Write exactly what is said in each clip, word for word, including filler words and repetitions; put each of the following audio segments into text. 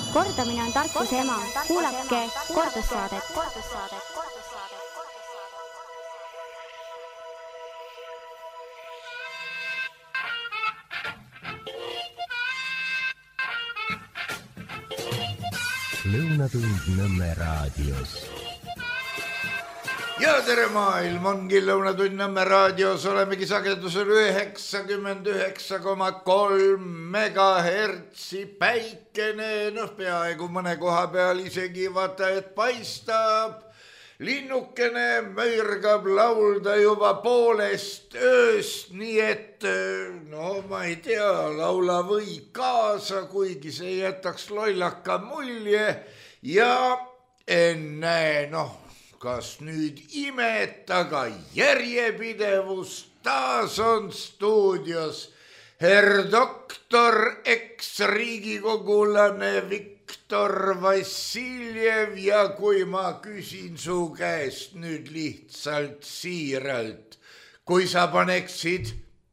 Kordamine on tarkuse ema. Kuulake kordussaadet. Lõunatund Nõmme raadios. Ja tere maailm, ongi Lõunatund Nõmme raadios, olemegi sagedusel üheksakümmend üheksa koma kolm megahertsi, päikene, noh peaaegu mõne koha peal isegi vaata, et paistab. Linnukene möirgab laulda juba poolest ööst, nii et no ma ei tea, laula või kaasa, kuigi see jätaks lollaka mulje ja enne, noh, kas nüüd imet, aga järjepidevus taas on stuudios herr doktor eks-riigikogulane Viktor Vassiljev ja kui ma küsin su käest nüüd lihtsalt siiralt, kui sa paneksid,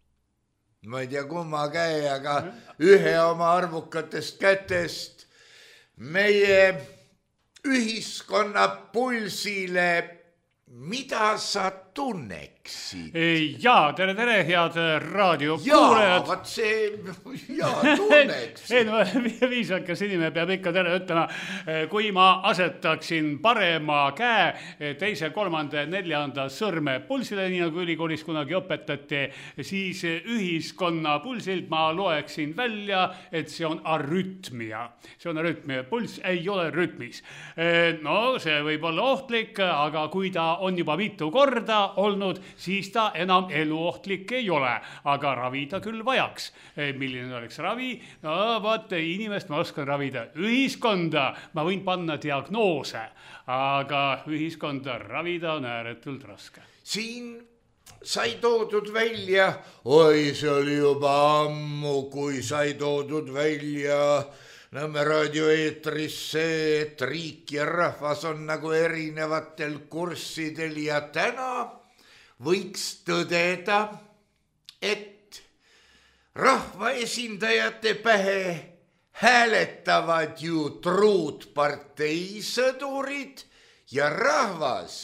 ma ei tea kumma käe, aga ühe oma arvukatest kätest meie ühiskonna pulsile, mida sa tunneksid? Jaa, tere, tere, head raadiokuulejad. Jaa, vaat see, jaa, tunneksid. Ei, no viisakas inimene peab ikka tere ütlema, kui ma asetaksin parema käe teise, kolmanda ja neljanda sõrme pulsile, nii nagu ülikoolis kunagi õpetati, siis ühiskonna pulsilt ma loeksin välja, et see on arütmia. See on arütmia, puls ei ole rütmis. No, see võib olla ohtlik, aga kui ta on juba mitu korda olnud, siis ta enam eluohtlik ei ole, aga ravida küll vajaks. Milline oleks ravi? No, vaat, inimest ma oskan ravida. Ühiskonda ma võin panna diagnoose, aga ühiskonda ravida on ääretult raske. Siin sai toodud välja, oi, see oli juba ammu, kui sai toodud välja Nõmme raadioeetris see, et riik ja rahvas on nagu erinevatel kurssidel ja täna võiks tõdeda, et rahvaesindajate pähe hääletavad ju truud parteisõdurid ja rahvas.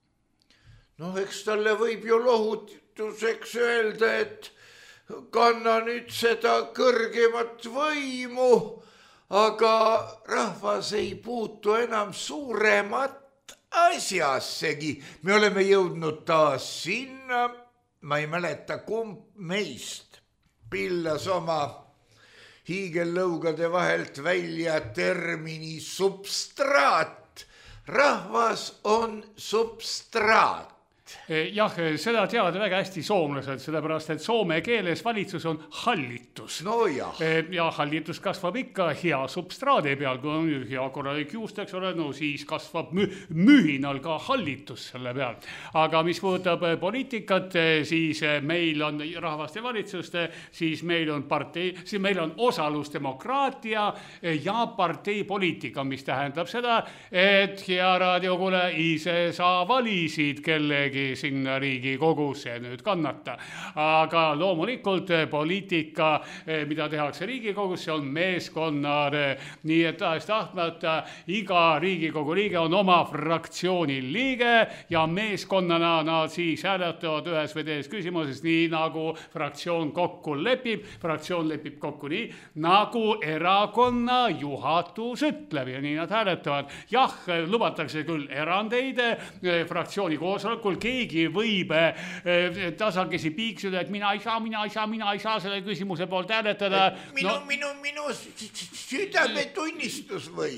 No eks talle võib ju lohutuseks öelda, et kanna nüüd seda kõrgemat võimu, aga rahvas ei puutu enam suuremat asjassegi. Me oleme jõudnud taas sinna, ma ei mäleta kumb meist pillas oma hiigellõugade vahelt välja termini substraat. Rahvas on substraat. Jah, seda teavad väga hästi soomlased, sellepärast, et soome keeles valitsus on hallitus. No jah. Ja hallitus kasvab ikka hea substraadi peal, kui on hea korralik juust, eks ole, no siis kasvab mühinal ka hallitus selle peal. Aga mis puudutab poliitikat, siis meil on rahvaste valitsust, siis meil on partei, siis meil on osalusdemokraatia ja parteipoliitika, mis tähendab seda, et hea raadiokuule ise sa valisid kellegi sinna Riigikogusse nüüd kannata. Aga loomulikult poliitika, mida tehakse Riigikogus, see on meeskonnad, nii et tahes tahtmata iga Riigikogu liige on oma fraktsiooni liige ja meeskonnana nad siis hääletavad ühes või teises küsimuses, nii nagu fraktsioon kokku lepib. Fraktsioon lepib kokku nii, nagu erakonna juhatus ütleb ja nii nad hääletavad. Jah, lubatakse küll erandeid fraktsiooni koosolekul, keegi võib tasakesi piiksuda, et mina ei saa, mina ei saa, mina ei saa selle küsimuse poolt hääletada. Minu, no, minu, minu südame tunnistus või?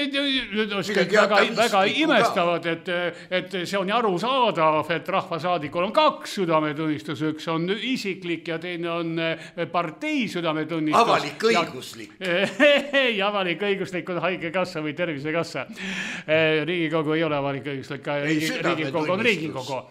Väga, väga imestavad, et, et see on arusaadav, et rahvasaadikul on kaks südametunnistus, üks on isiklik ja teine on partei südametunnistus. Avalik õiguslik. Ei, avalik õiguslik on haigekassa või tervisekassa. Riigikogu ei ole avalik õiguslik, Riigikogu on Riigikogu. Riigikogu.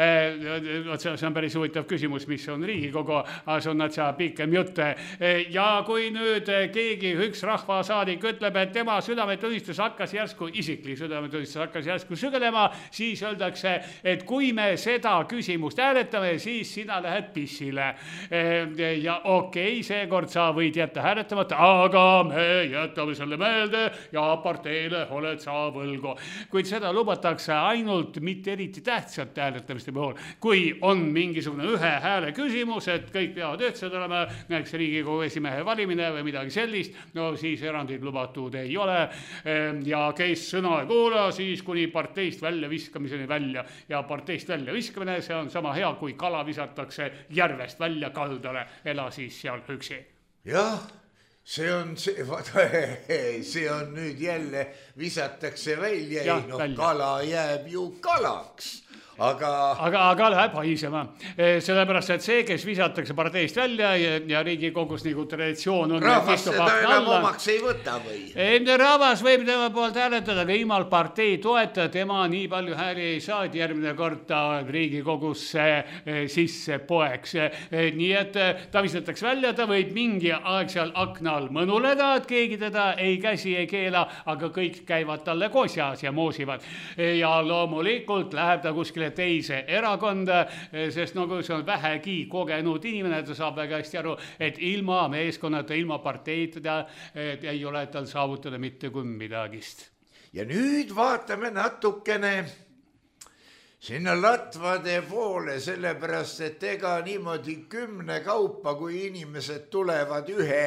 See on päris huvitav küsimus, mis on Riigikogu, aga see on natsa pikem jutt. Ja kui nüüd keegi, üks rahvasaadik ütleb, et tema südametunnistus hakkas järsku, isiklik südametunnistus hakkas järsku sügelema, siis öeldakse, et kui me seda küsimust hääletame, siis sina lähed pissile. Ja okei, okay, seekord sa võid jätta hääletamata, aga me jätame selle meelde ja parteile oled sa võlgu. Kuid seda lubatakse ainult mitte eriti tähtsalt hääletamiste puhul. Kui on mingisugune ühe hääle küsimus, et kõik peavad ühtsed olema, näiteks Riigikogu esimehe valimine või midagi sellist, no siis erandid lubatud ei ole. Ja kes sõna ei kuula, siis kuni parteist välja viskamiseni välja. Ja parteist välja viskamine, see on sama hea, kui kala visatakse järvest välja kaldale, ela siis seal üksi. Jah, see on see, see on nüüd jälle visatakse välja, ja, no välja. Kala jääb ju kalaks. Aga... Aga, aga läheb haisema. Sellepärast, et see, kes visatakse parteist välja ja, ja Riigikogus nagu traditsioon on... Rahvas seda enam omaks ei võta või? Rahvas võib tema poolt hääletada, aga ilmal partei toeta, tema nii palju hääli ei saa, et järgmine kord ta Riigikogusse sisse poeks. Nii et ta visatakse välja, ta võib mingi aeg seal aknal mõnuleda, et keegi teda ei käsi, ei keela, aga kõik käivad talle kosjas ja moosivad. Ja loomulikult läheb ta kuskile teise erakonda, sest nagu see on vähegi kogenud inimene, ta saab väga hästi aru, et ilma meeskonnata, ilma parteita ei ole tal saavutada mitte kui midagist. Ja nüüd vaatame natukene sinna latvade poole, sellepärast, et ega niimoodi kümne kaupa, kui inimesed tulevad ühe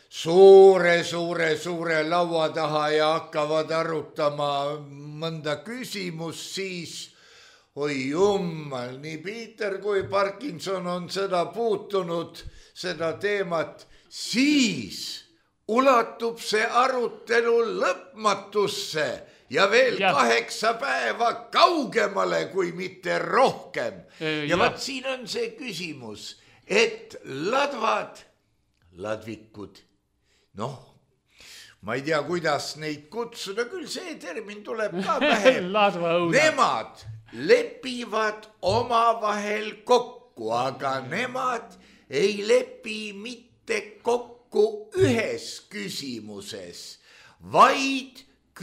suure, suure, suure laua taha ja hakkavad arutama mõnda küsimus, siis oi jummal, nii Peter kui Parkinson on seda puutunud, seda teemat, siis ulatub see arutelu lõpmatusse ja veel ja. kaheksa päeva kaugemale, kui mitte rohkem. Ja, ja vaat siin on see küsimus, et ladvad, ladvikud, noh, ma ei tea, kuidas neid kutsuda, küll see termin tuleb ka pähe. Nemad lepivad omavahel kokku, aga nemad ei lepi mitte kokku ühes küsimuses, vaid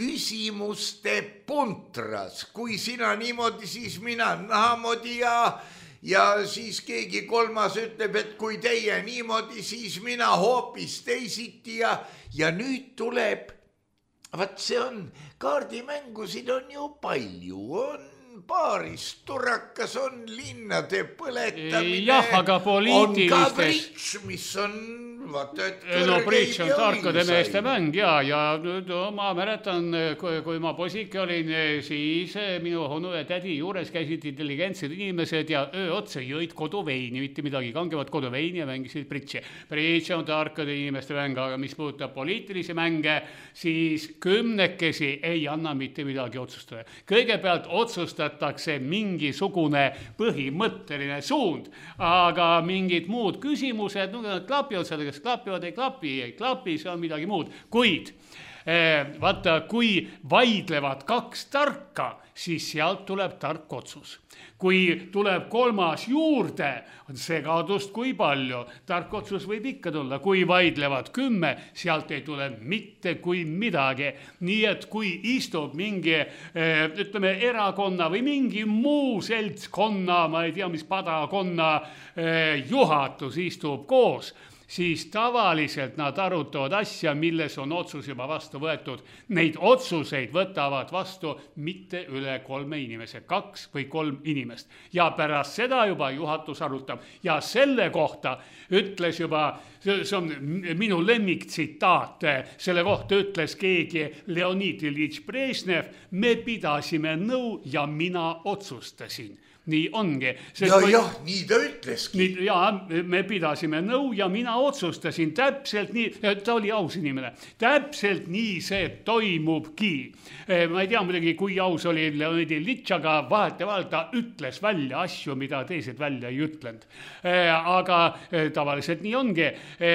küsimuste puntras. Kui sina niimoodi, siis mina naamoodi ja, ja siis keegi kolmas ütleb, et kui teie niimoodi, siis mina hoopis teisiti ja, ja nüüd tuleb, vaat see on, kaardimängusid on ju palju, on paarist turakas, on linnade põletamine, jah, aga poliitilistes... on ka bridž, mis on vaata, et no bridž on tarkade meeste mäng ja, ja no, ma mäletan, kui, kui ma posike olin, siis minu onu ja tädi juures käisid intelligentsed inimesed ja öö otsa jõid koduveini, mitte midagi kangevat koduveini ja mängisid bridži. Bridž on tarkade inimeste mäng, aga mis puudutab poliitilisi mänge, siis kümnekesi ei anna mitte midagi otsustada. Kõigepealt otsustatakse mingisugune põhimõtteline suund, aga mingid muud küsimused, no nad klapivad sellega, klapivad, ei klapi, ei klapi, see on midagi muud. Kuid eh, vaata, kui vaidlevad kaks tarka, siis sealt tuleb tark otsus. Kui tuleb kolmas juurde, on segadust kui palju. Tark otsus võib ikka tulla. Kui vaidlevad kümme, sealt ei tule mitte kui midagi. Nii et kui istub mingi, eh, ütleme, erakonna või mingi muu seltskonna, ma ei tea, mis padakonna eh, juhatus istub koos, siis tavaliselt nad arutavad asja, milles on otsus juba vastu võetud. Neid otsuseid võtavad vastu mitte üle kolme inimese, kaks või kolm inimest. Ja pärast seda juba juhatus arutab. Ja selle kohta ütles juba, see on minu lemmiktsitaat, selle kohta ütles keegi Leonid Iljitš Brežnev, me pidasime nõu ja mina otsustasin. Nii ongi. Ja, kui... jah, nii ta ütleski. Nii, ja, me pidasime nõu ja mina otsustasin täpselt nii, ta oli aus inimene, täpselt nii see toimubki. Ma ei tea muidugi, kui aus oli Leonid Iljitš, aga vahetevahel ta ütles välja asju, mida teised välja ei ütlenud. Aga tavaliselt nii ongi,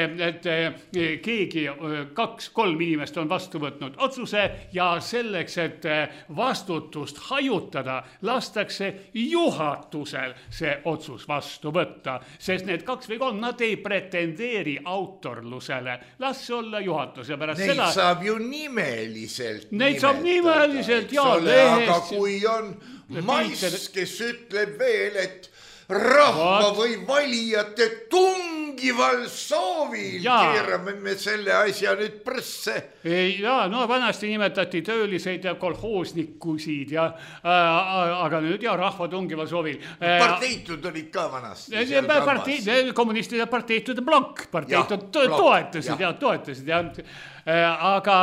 et keegi, kaks, kolm inimest on vastu võtnud otsuse ja selleks, et vastutust hajutada, lastakse juha juhatusel see otsus vastu võtta, sest need kaks või kolm, nad ei pretendeeri autorlusele. Las olla juhatuse pärast neid seda. Neid saab ju nimeliselt Neid nimetada, saab nimeliselt, jaa. Aga kui on Mass, kes ütleb veel, et rahva What? või valijate tungival soovil ja. keerame me selle asja nüüd presse. Ja, no vanasti nimetati tööliseid ja kolhoosnikusid ja äh, aga nüüd ja rahva tungival soovil. Parteitud olid ka vanasti. Partei, kommunistide parteitud blokk, parteitud ja, toetasid ja, ja toetasid ja äh, aga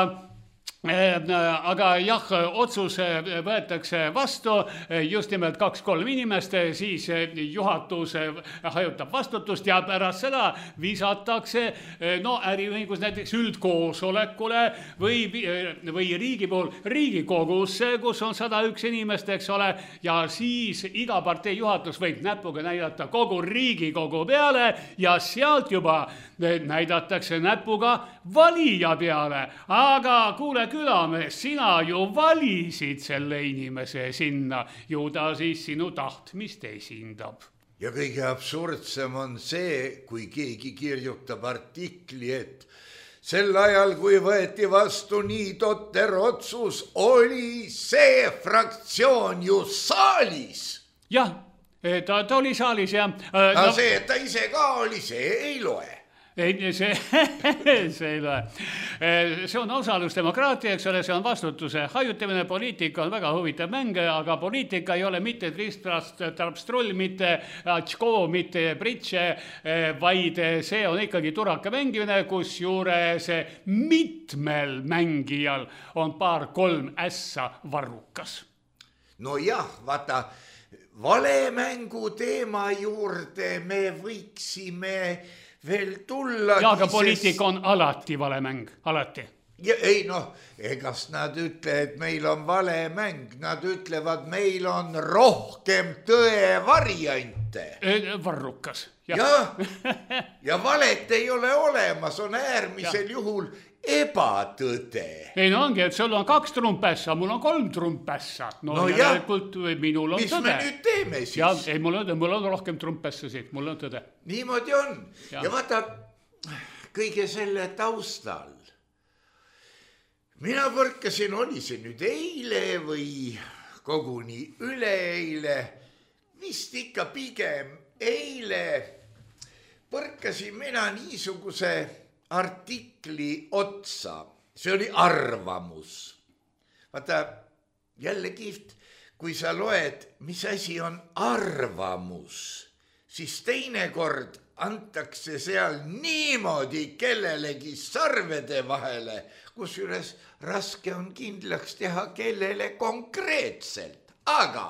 aga jah, otsus võetakse vastu just nimelt kaks-kolm inimest, siis juhatus hajutab vastutust ja pärast seda visatakse no äriühingus näiteks üldkoosolekule või, või riigi pool Riigikogusse, kus on sada üks inimest, eks ole, ja siis iga partei juhatus võib näpuga näidata kogu Riigikogu peale ja sealt juba näidatakse näpuga valija peale, aga kuule külamees, sina ju valisid selle inimese sinna, ju ta siis sinu tahtmist esindab. Ja kõige absurdsem on see, kui keegi kirjutab artikli, et sel ajal, kui võeti vastu nii totter otsus, oli see fraktsioon ju saalis. Jah, ta, ta oli saalis ja... Aga no, see, et ta ise ka oli, see ei loe. Ei, see, see ei loe. See on osalusdemokraatia, eks ole, see on vastutuse hajutamine, poliitika on väga huvitav mäng, aga poliitika ei ole mitte tristrast, tarpstrull, mitte atško, mitte britše, vaid see on ikkagi turaka mängimine, kus juures mitmel mängijal on paar-kolm ässa varrukas. No jah, vaata, valemängu teema juurde me võiksime veel tulla. Ja, aga poliitika on alati valemäng, alati. Ja, ei noh, egas nad ütle, et meil on valemäng, nad ütlevad, meil on rohkem tõe variante. Varrukas. Ja, ja, ja valet ei ole olemas, on äärmisel ja. juhul ebatõde. Ei no ongi, et sul on kaks trumpässa, mul on kolm trumpässa. No, no ja tegelikult minul on mis tõde. Mis me nüüd teeme siis? Ja, ei, mul on, mul on rohkem trumpässasid, mul on tõde. Niimoodi on. Ja, ja vaata, kõige selle taustal. Mina põrkasin, oli see nüüd eile või koguni üleeile, vist ikka pigem eile, põrkasin mina niisuguse artikli otsa, see oli arvamus. Vaata, jälle kihvt, kui sa loed, mis asi on arvamus, siis teinekord antakse seal niimoodi kellelegi sarvede vahele, kus üles raske on kindlaks teha kellele konkreetselt. Aga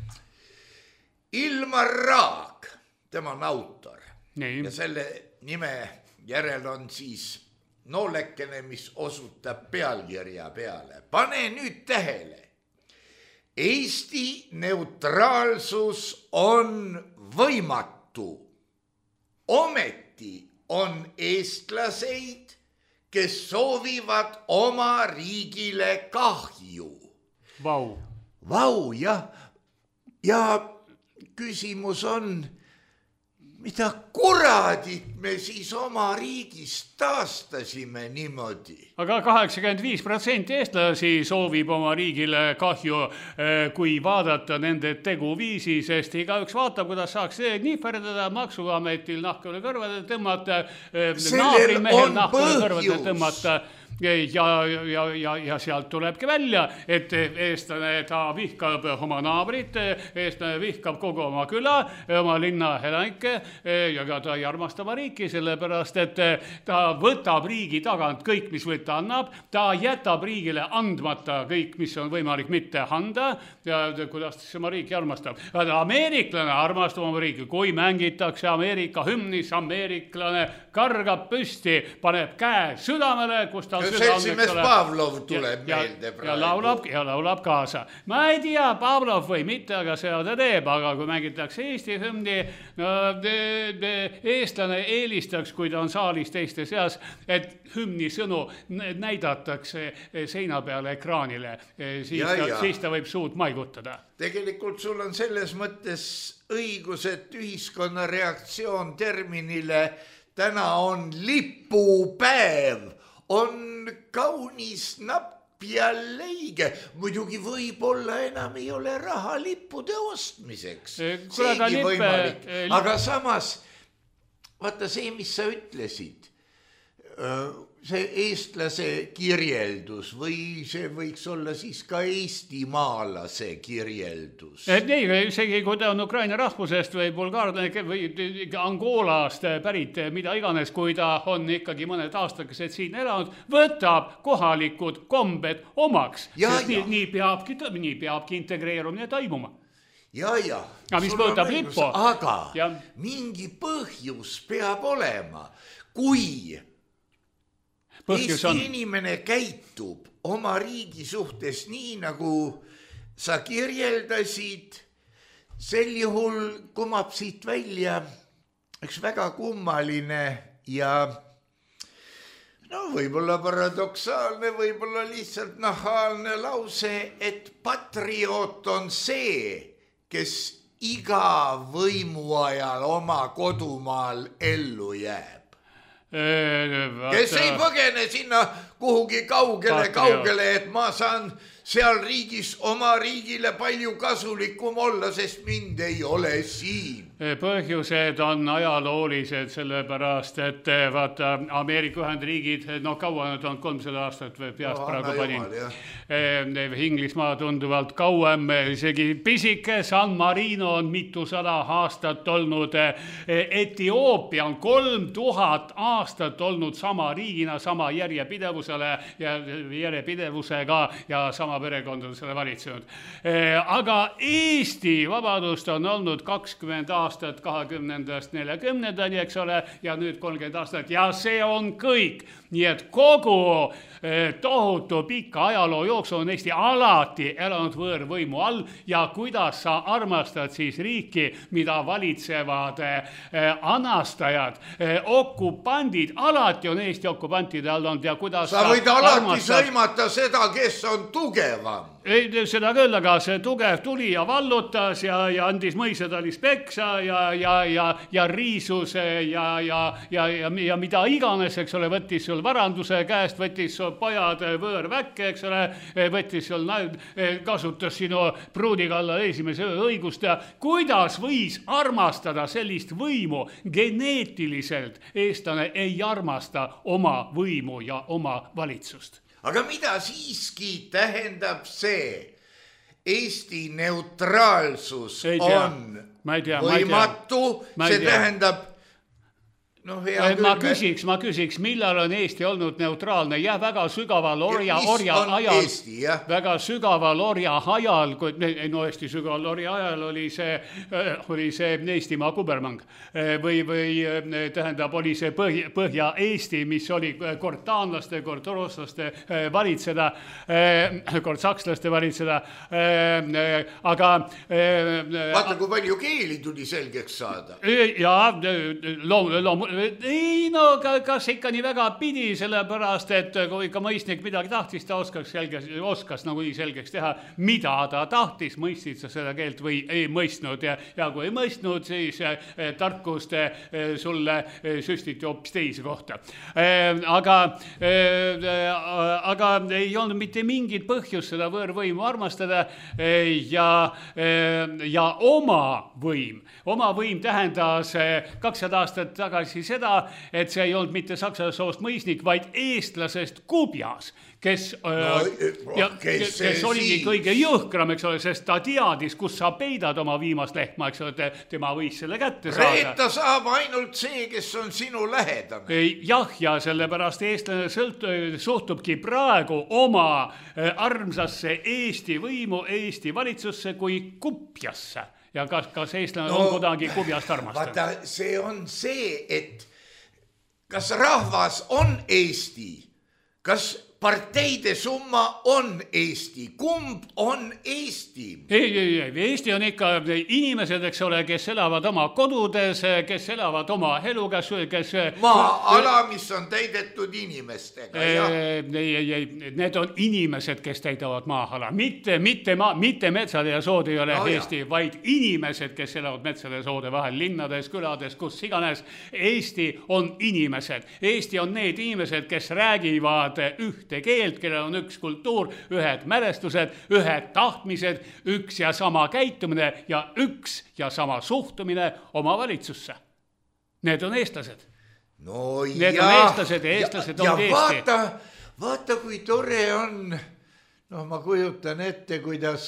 Ilmar Raag, tema on autor Nii. ja selle nime järel on siis noolekene, mis osutab pealkirja peale. Pane nüüd tähele. Eesti neutraalsus on võimatu. Ometi on eestlaseid, kes soovivad oma riigile kahju. Vau. Vau, jah. Ja küsimus on... Mida kuradit me siis oma riigist taastasime niimoodi? Aga kaheksakümmend viis protsenti eestlasi soovib oma riigile kahju, kui vaadata nende teguviisi, sest igaüks vaatab, kuidas saaks nihverdada, maksuametil nahku üle kõrvade tõmmata, naabrimehel nahku üle kõrvade tõmmata. Ja, ja, ja, ja sealt tulebki välja, et eestlane ta vihkab oma naabrit, eestlane vihkab kogu oma küla, oma linna elanike ja ka ta ei armasta oma riiki, sellepärast et ta võtab riigi tagant kõik, mis võtta annab, ta jätab riigile andmata kõik, mis on võimalik mitte anda ja kuidas ta oma riiki armastab. Ameeriklane armastab oma riiki, kui mängitakse Ameerika hümnis, ameeriklane kargab püsti, paneb käe südamele, kus tal süda on. Seltsimees Pavlov tuleb ja, meelde ja, praegu. Ja laulab, ja laulab kaasa. Ma ei tea, Pavlov või mitte, aga seda ta teeb, aga kui mängitakse Eesti hümni, no de, de, eestlane eelistaks, kui ta on saalis teiste seas, et hümni sõnu näidatakse seina peale ekraanile, siis, ja, ta, ja. siis ta võib suud maigutada. Tegelikult sul on selles mõttes õigus, et ühiskonna reaktsioon terminile täna on lipupäev, on kaunis napp ja leige. Muidugi võib-olla enam ei ole raha lippude ostmiseks. Seegi võimalik. Aga samas, vaata see, mis sa ütlesid, see eestlase kirjeldus või see võiks olla siis ka eestimaalase kirjeldus. Et nii, isegi kui ta on Ukraina rahvusest või bulgaarlane või Angolast pärit, mida iganes, kui ta on ikkagi mõned aastakesed siin elanud, võtab kohalikud kombed omaks. Ja, nii, ja. nii, peabki, nii peabki integreerumine toimuma. Ja, ja. Aga mis võtab lippu? Aga ja. mingi põhjus peab olema, kui Põhjus Eesti on. inimene käitub oma riigi suhtes nii, nagu sa kirjeldasid, sel juhul kumab siit välja üks väga kummaline ja no võib-olla paradoksaalne, võib-olla lihtsalt nahaalne lause, et patrioot on see, kes iga võimu ajal oma kodumaal ellu jääb. Kes ei põgene sinna kuhugi kaugele, kaugele, et ma saan seal riigis oma riigile palju kasulikum olla, sest mind ei ole siin. Põhjused on ajaloolised, sellepärast, et vaata Ameerika Ühendriigid, no kaua nad on kolmsada aastat või peast no, praegu panin. Inglismaa tunduvalt kauem, isegi pisike San Marino on mitusada aastat olnud. Etioopia on kolm tuhat aastat olnud sama riigina, sama järjepidevusele ja järjepidevusega ja sama perekondadele valitsenud. Aga Eesti vabadust on olnud kakskümmend aastat kahekümnendast neljakümnendani, eks ole, ja nüüd kolmkümmend aastat ja see on kõik. Nii et kogu tohutu pika ajaloo jooksul on Eesti alati elanud võõrvõimu all ja kuidas sa armastad siis riiki, mida valitsevad anastajad, okupandid, alati on Eesti okupantide all olnud ja kuidas sa võid alati armastad... sõimata seda, kes on tugevam. Ei, seda küll, aga see tugev tuli ja vallutas ja, ja andis mõisadalis peksa ja, ja, ja, ja riisus ja, ja, ja, ja, ja mida iganes, eks ole, võttis sul varanduse käest, võttis sul pojad võõrväkke, eks ole, võttis sul, kasutas sinu pruudi kallal esimese õigust ja kuidas võis armastada sellist võimu geneetiliselt? Eestlane ei armasta oma võimu ja oma valitsust. Aga mida siiski tähendab see? Eesti neutraalsus on võimatu, see tähendab no, hea ma küsiks, ma küsiks, millal on Eesti olnud neutraalne ja väga sügaval orja, orja ajal, Eesti, väga sügaval orja ajal, kui, no Eesti sügaval orja ajal oli see, oli see Eestimaa kubermang või, või tähendab, oli see Põhja, Põhja-Eesti, mis oli kord taanlaste, kord rooslaste valitseda, kord sakslaste valitseda, aga vaata, kui palju keeli tuli selgeks saada. Ja loom, loom, ei no kas ikka nii väga pidi, sellepärast, et kui ikka mõistnik midagi tahtis, ta oskas, selges, oskas nagu nii selgeks teha, mida ta tahtis, mõistsid sa seda keelt või ei mõistnud ja, ja kui ei mõistnud, siis eh, tarkust eh, sulle eh, süstiti hoopis teise kohta. Eh, aga, eh, aga ei olnud mitte mingit põhjust seda võõrvõimu armastada eh, ja, eh, ja oma võim. Oma võim tähendas eh, kakssada aastat tagasi seda, et see ei olnud mitte saksa soost mõisnik, vaid eestlasest Kubjas, kes, no, ja, kes, kes oligi kõige jõhkram, eks ole, sest ta teadis, kus sa peidad oma viimast lehma, eks ole, tema võis selle kätte saada. Reeta saab ainult see, kes on sinu lähedane. Jah, ja sellepärast eestlane sõlt, suhtubki praegu oma armsasse Eesti võimu, Eesti valitsusse kui Kubjasse. Ja kas, kas eestlane no, on kuidagi Kubjast armastab? Vaata, see on see, et kas rahvas on Eesti? Kas parteide summa on Eesti? Kumb on Eesti? Ei, ei, ei, Eesti on ikka inimesed, eks ole, kes elavad oma kodudes, kes elavad oma eluga, kes... Maa-ala, mis on täidetud inimestega. Ei, ei, ei, need on inimesed, kes täidavad maa-ala. Mitte, mitte, maa, mitte metsade ja sood ei ole no, Eesti, jah. Vaid inimesed, kes elavad metsade ja soode vahel, linnades, külades, kus iganes. Eesti on inimesed. Eesti on need inimesed, kes räägivad ühte keelt, kellel on üks kultuur, ühed mälestused, ühed tahtmised, üks ja sama käitumine ja üks ja sama suhtumine oma valitsusse. Need on eestlased. No Need ja, on eestlased ja eestlased ja, on ja Eesti. Vaata, vaata, kui tore on. No ma kujutan ette, kuidas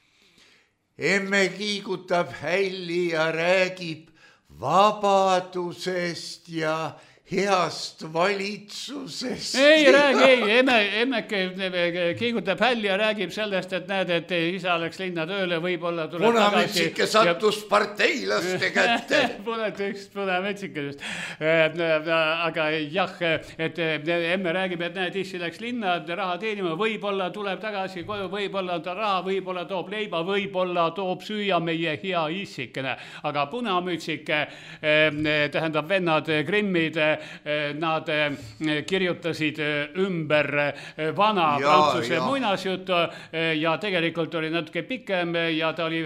emme kiigutab hälli ja räägib vabadusest ja heast valitsusest. Ei räägi, ei, emme, emmeke kiigutab hälli ja räägib sellest, et näed, et isa läks linna tööle, võib-olla tuleb Punametsike sattus ja... parteilaste kätte. Punametsike just. Aga jah, et emme räägib, et näed, issi läks linna raha teenima, võib-olla tuleb tagasi koju, võib-olla ta raha, võib-olla toob leiba, võib-olla toob süüa meie hea issikene. Aga punamütsike tähendab vennad Grimmid, nad kirjutasid ümber vana ja, prantsuse ja. muinasjutu ja tegelikult oli natuke pikem ja ta oli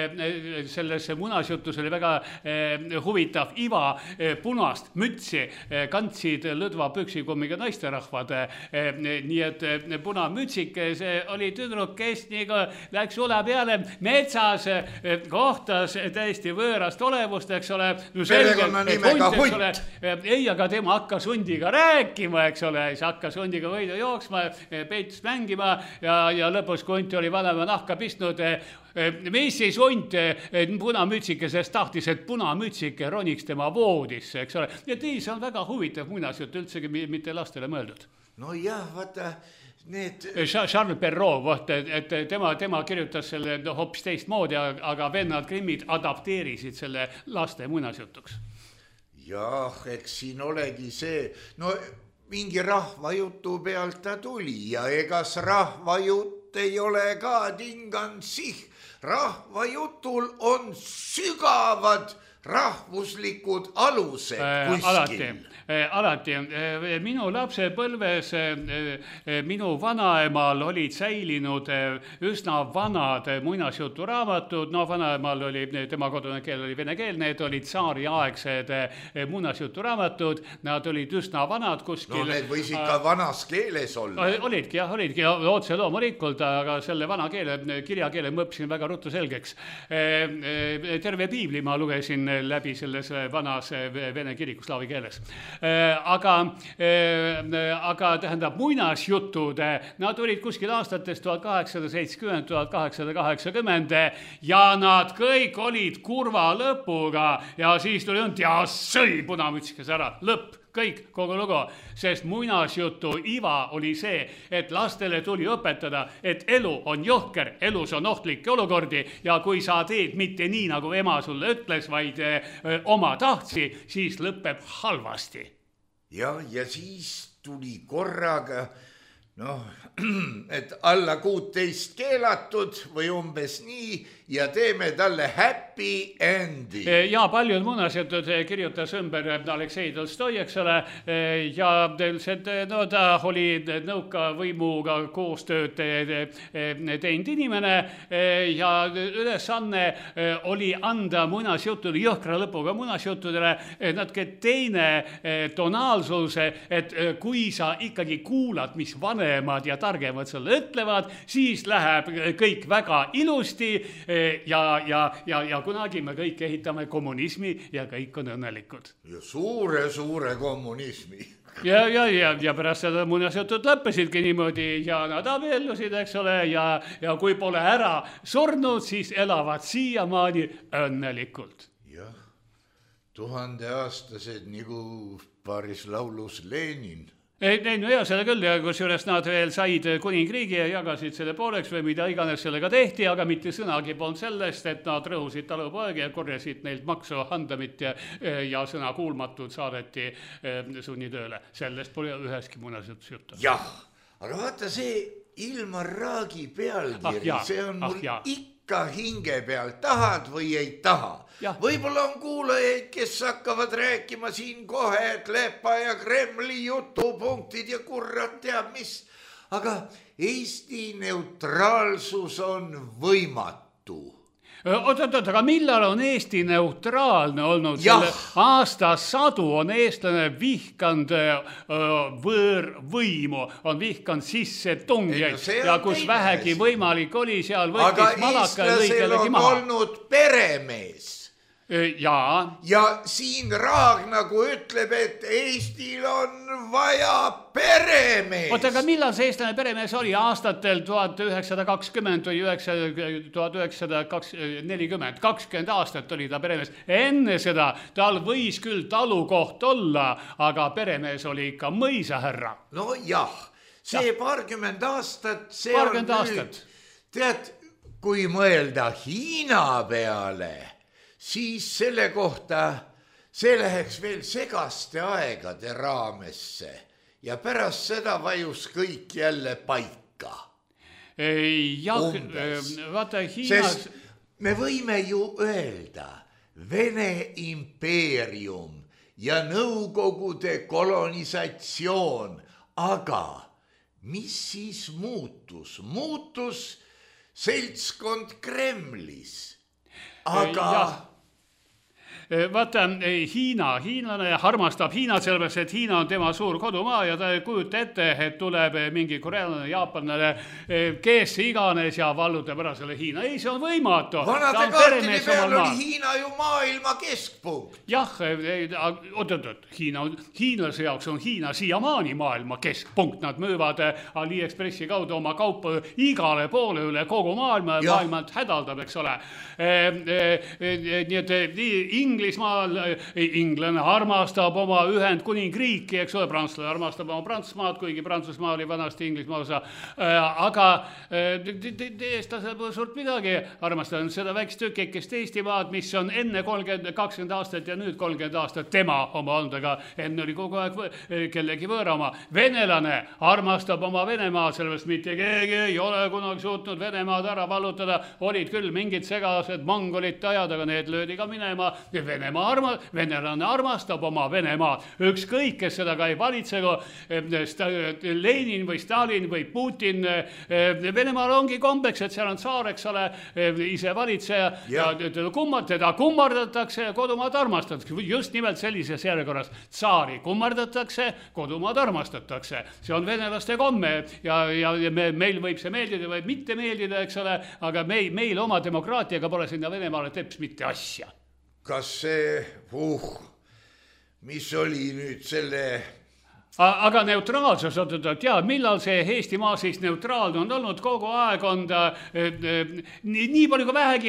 selles muinasjutus oli väga huvitav iva punast mütsi kantsid lõdva püksikummiga naisterahvad. Nii et punamütsik, see oli tüdruk, kes nii läks ule peale metsas, kohtas täiesti võõrast olevust, eks ole. Perekonna nimega Hunt. Ei, aga tema hakkas hundiga rääkima, eks ole, siis hakkas hundiga võidu jooksma, peitus mängima ja, ja lõpus, kui hunt oli vanema nahka pistnud, mis siis hunt punamütsike, sest tahtis, et punamütsike roniks tema voodisse, eks ole. Ja ei, see on väga huvitav muinasjutt, üldsegi mitte lastele mõeldud. No jah, vaata, need... Charles Perrault, et tema, tema kirjutas selle hoopis teistmoodi, aga vennad Grimmid adapteerisid selle laste muinasjutuks. Jah, eks siin olegi see, no mingi rahvajutu pealt ta tuli ja egas rahvajutt ei ole ka tingansih. Rahvajutul on sügavad rahvuslikud alused kuskil. Alati, alati. Minu lapsepõlves minu vanaemal olid säilinud üsna vanad muinasjuturaamatud. No vanaemal oli, tema kodune keel oli vene keel, need olid tsaariaegsed muinasjuturaamatud. Nad olid üsna vanad kuskil. No need võisid ka vanas keeles olla. Olidki, jah, olidki otse loomulikult, aga selle vana keele, kirjakeele ma õppisin väga ruttu selgeks. Terve piibli ma lugesin läbi selles vanas vene kirikus slaavi keeles. Aga, aga tähendab muinasjutud, nad olid kuskil aastates tuhat kaheksasada seitsekümmend, tuhat kaheksasada kaheksakümmend ja nad kõik olid kurva lõpuga ja siis tuli õnd ja sõi punamütsikes ära, lõpp. Kõik, kogu lugu, sest muinasjutu iva oli see, et lastele tuli õpetada, et elu on johker, elus on ohtlikke olukordi ja kui sa teed mitte nii, nagu ema sulle ütles, vaid öö, oma tahtsi, siis lõpeb halvasti. Ja, ja siis tuli korraga, noh, et alla kuuteist keelatud või umbes nii ja teeme talle happy endi. Ja paljud muinasjutud kirjutas ümber Aleksei Tolstoi, eks ole, ja üldiselt no, ta oli nõuka võimuga koostööd teinud inimene ja ülesanne oli anda muinasjuttudele, jõhkra lõpuga muinasjuttudele natuke teine tonaalsus, et kui sa ikkagi kuulad, mis vanemad ja targemad sulle ütlevad, siis läheb kõik väga ilusti ja, ja, ja, ja kunagi me kõik ehitame kommunismi ja kõik on õnnelikud. Ja suure, suure kommunismi. Ja, ja, ja, ja pärast seda muinasjutud lõppesidki niimoodi ja nad abiellusid, eks ole, ja, ja kui pole ära surnud, siis elavad siiamaani õnnelikult. Jah, tuhandeaastased nagu paaris laulus Lenin. ei, ei, no ja selle küll ja kusjuures nad veel said kuningriigi ja jagasid selle pooleks või mida iganes sellega tehti, aga mitte sõnagi polnud sellest, et nad rõhusid talupoegi ja korjasid neilt maksu handamit ja, ja sõna kuulmatud saadeti sunnitööle. Sellest pole üheski muinasjutus juttu. Jah, aga vaata see Ilmar Raagi pealkiri, ah, see on mul ah, ikka hinge peal, tahad või ei taha. Ja. Võib-olla on kuulajaid, kes hakkavad rääkima siin kohe, et Lepa ja Kremli jutupunktid ja kurrat teab mis, aga Eesti neutraalsus on võimatu. Oot, oot, oot, aga millal on Eesti neutraalne olnud? Selle aastasadu on eestlane vihkand võõrvõimu, on vihkand sisse tungijaid no ja kus vähegi võimalik oli, seal võttis malaka ja lõi kellegi maha. Aga eestlasel on olnud peremees. Ja. ja siin Raag nagu ütleb, et Eestil on vaja peremees. Oota, aga millal see eestlane peremees oli? Aastatel tuhat üheksasada kakskümmend või tuhat üheksasada nelikümmend, kakskümmend aastat oli ta peremees. Enne seda tal võis küll talukoht olla, aga peremees oli ikka mõisahärra. No jah, see ja. paarkümmend aastat, see paarkümmend on aastat. Nüüd, tead, kui mõelda Hiina peale, siis selle kohta, see läheks veel segaste aegade raamesse ja pärast seda vajus kõik jälle paika. Jah, vaata Hiinas... Sest me võime ju öelda Vene impeerium ja Nõukogude kolonisatsioon, aga mis siis muutus? Muutus seltskond Kremlis, aga... Ja. Vaata, Hiina, hiinlane armastab Hiinat sellepärast, et Hiina on tema suur kodumaa ja ta ei kujuta ette, et tuleb mingi korealane, jaapanlane, kes iganes ja vallutab ära selle Hiina. Ei, see on võimatu. Vanade kaartide peal oli Hiina ju maailma keskpunkt. Jah, oot, oot, oot, Hiina, hiinlase jaoks on Hiina siiamaani maailma keskpunkt. Nad müüvad AliExpressi kaudu oma kaupa igale poole üle kogu maailma ja maailmalt hädaldab, eks ole. Nii et nii Inglismaal, inglane armastab oma Ühendkuningriiki, eks ole, prantslane armastab oma Prantsusmaad, kuigi Prantsusmaa oli vanasti Inglismaa osa, aga eestlasel pole suurt midagi, armastab seda väikest tükikest Eestimaad, mis on enne kolmkümmend, kakskümmend aastat ja nüüd kolmkümmend aastat tema oma olnud, aga enne oli kogu aeg kellegi võõrama. Venelane armastab oma Venemaad, sellepärast mitte keegi ei ole kunagi suutnud Venemaad ära vallutada, olid küll mingid segased mongolid ajad, aga need löödi ka minema. Venemaa arma, venelane armastab oma Venemaad. Ükskõik, kes seda ka ei valitsegu, Lenin või Stalin või Putin. Venemaal ongi kombeks, et seal on saar, eks ole, ise valitseja ja, ja teda, kummar, teda kummardatakse ja kodumaad armastatakse. Just nimelt sellises järjekorras. Tsaari kummardatakse, kodumaad armastatakse. See on venelaste komme ja, ja, ja me, meil võib see meeldida või mitte meeldida, eks ole, aga meil, meil oma demokraatiaga pole sinna Venemaale teps mitte asja. Kas see, uh, mis oli nüüd selle... Aga neutraalsus, tea, millal see Eestimaa siis neutraalne on olnud, kogu aeg on ta nii, nii palju kui vähegi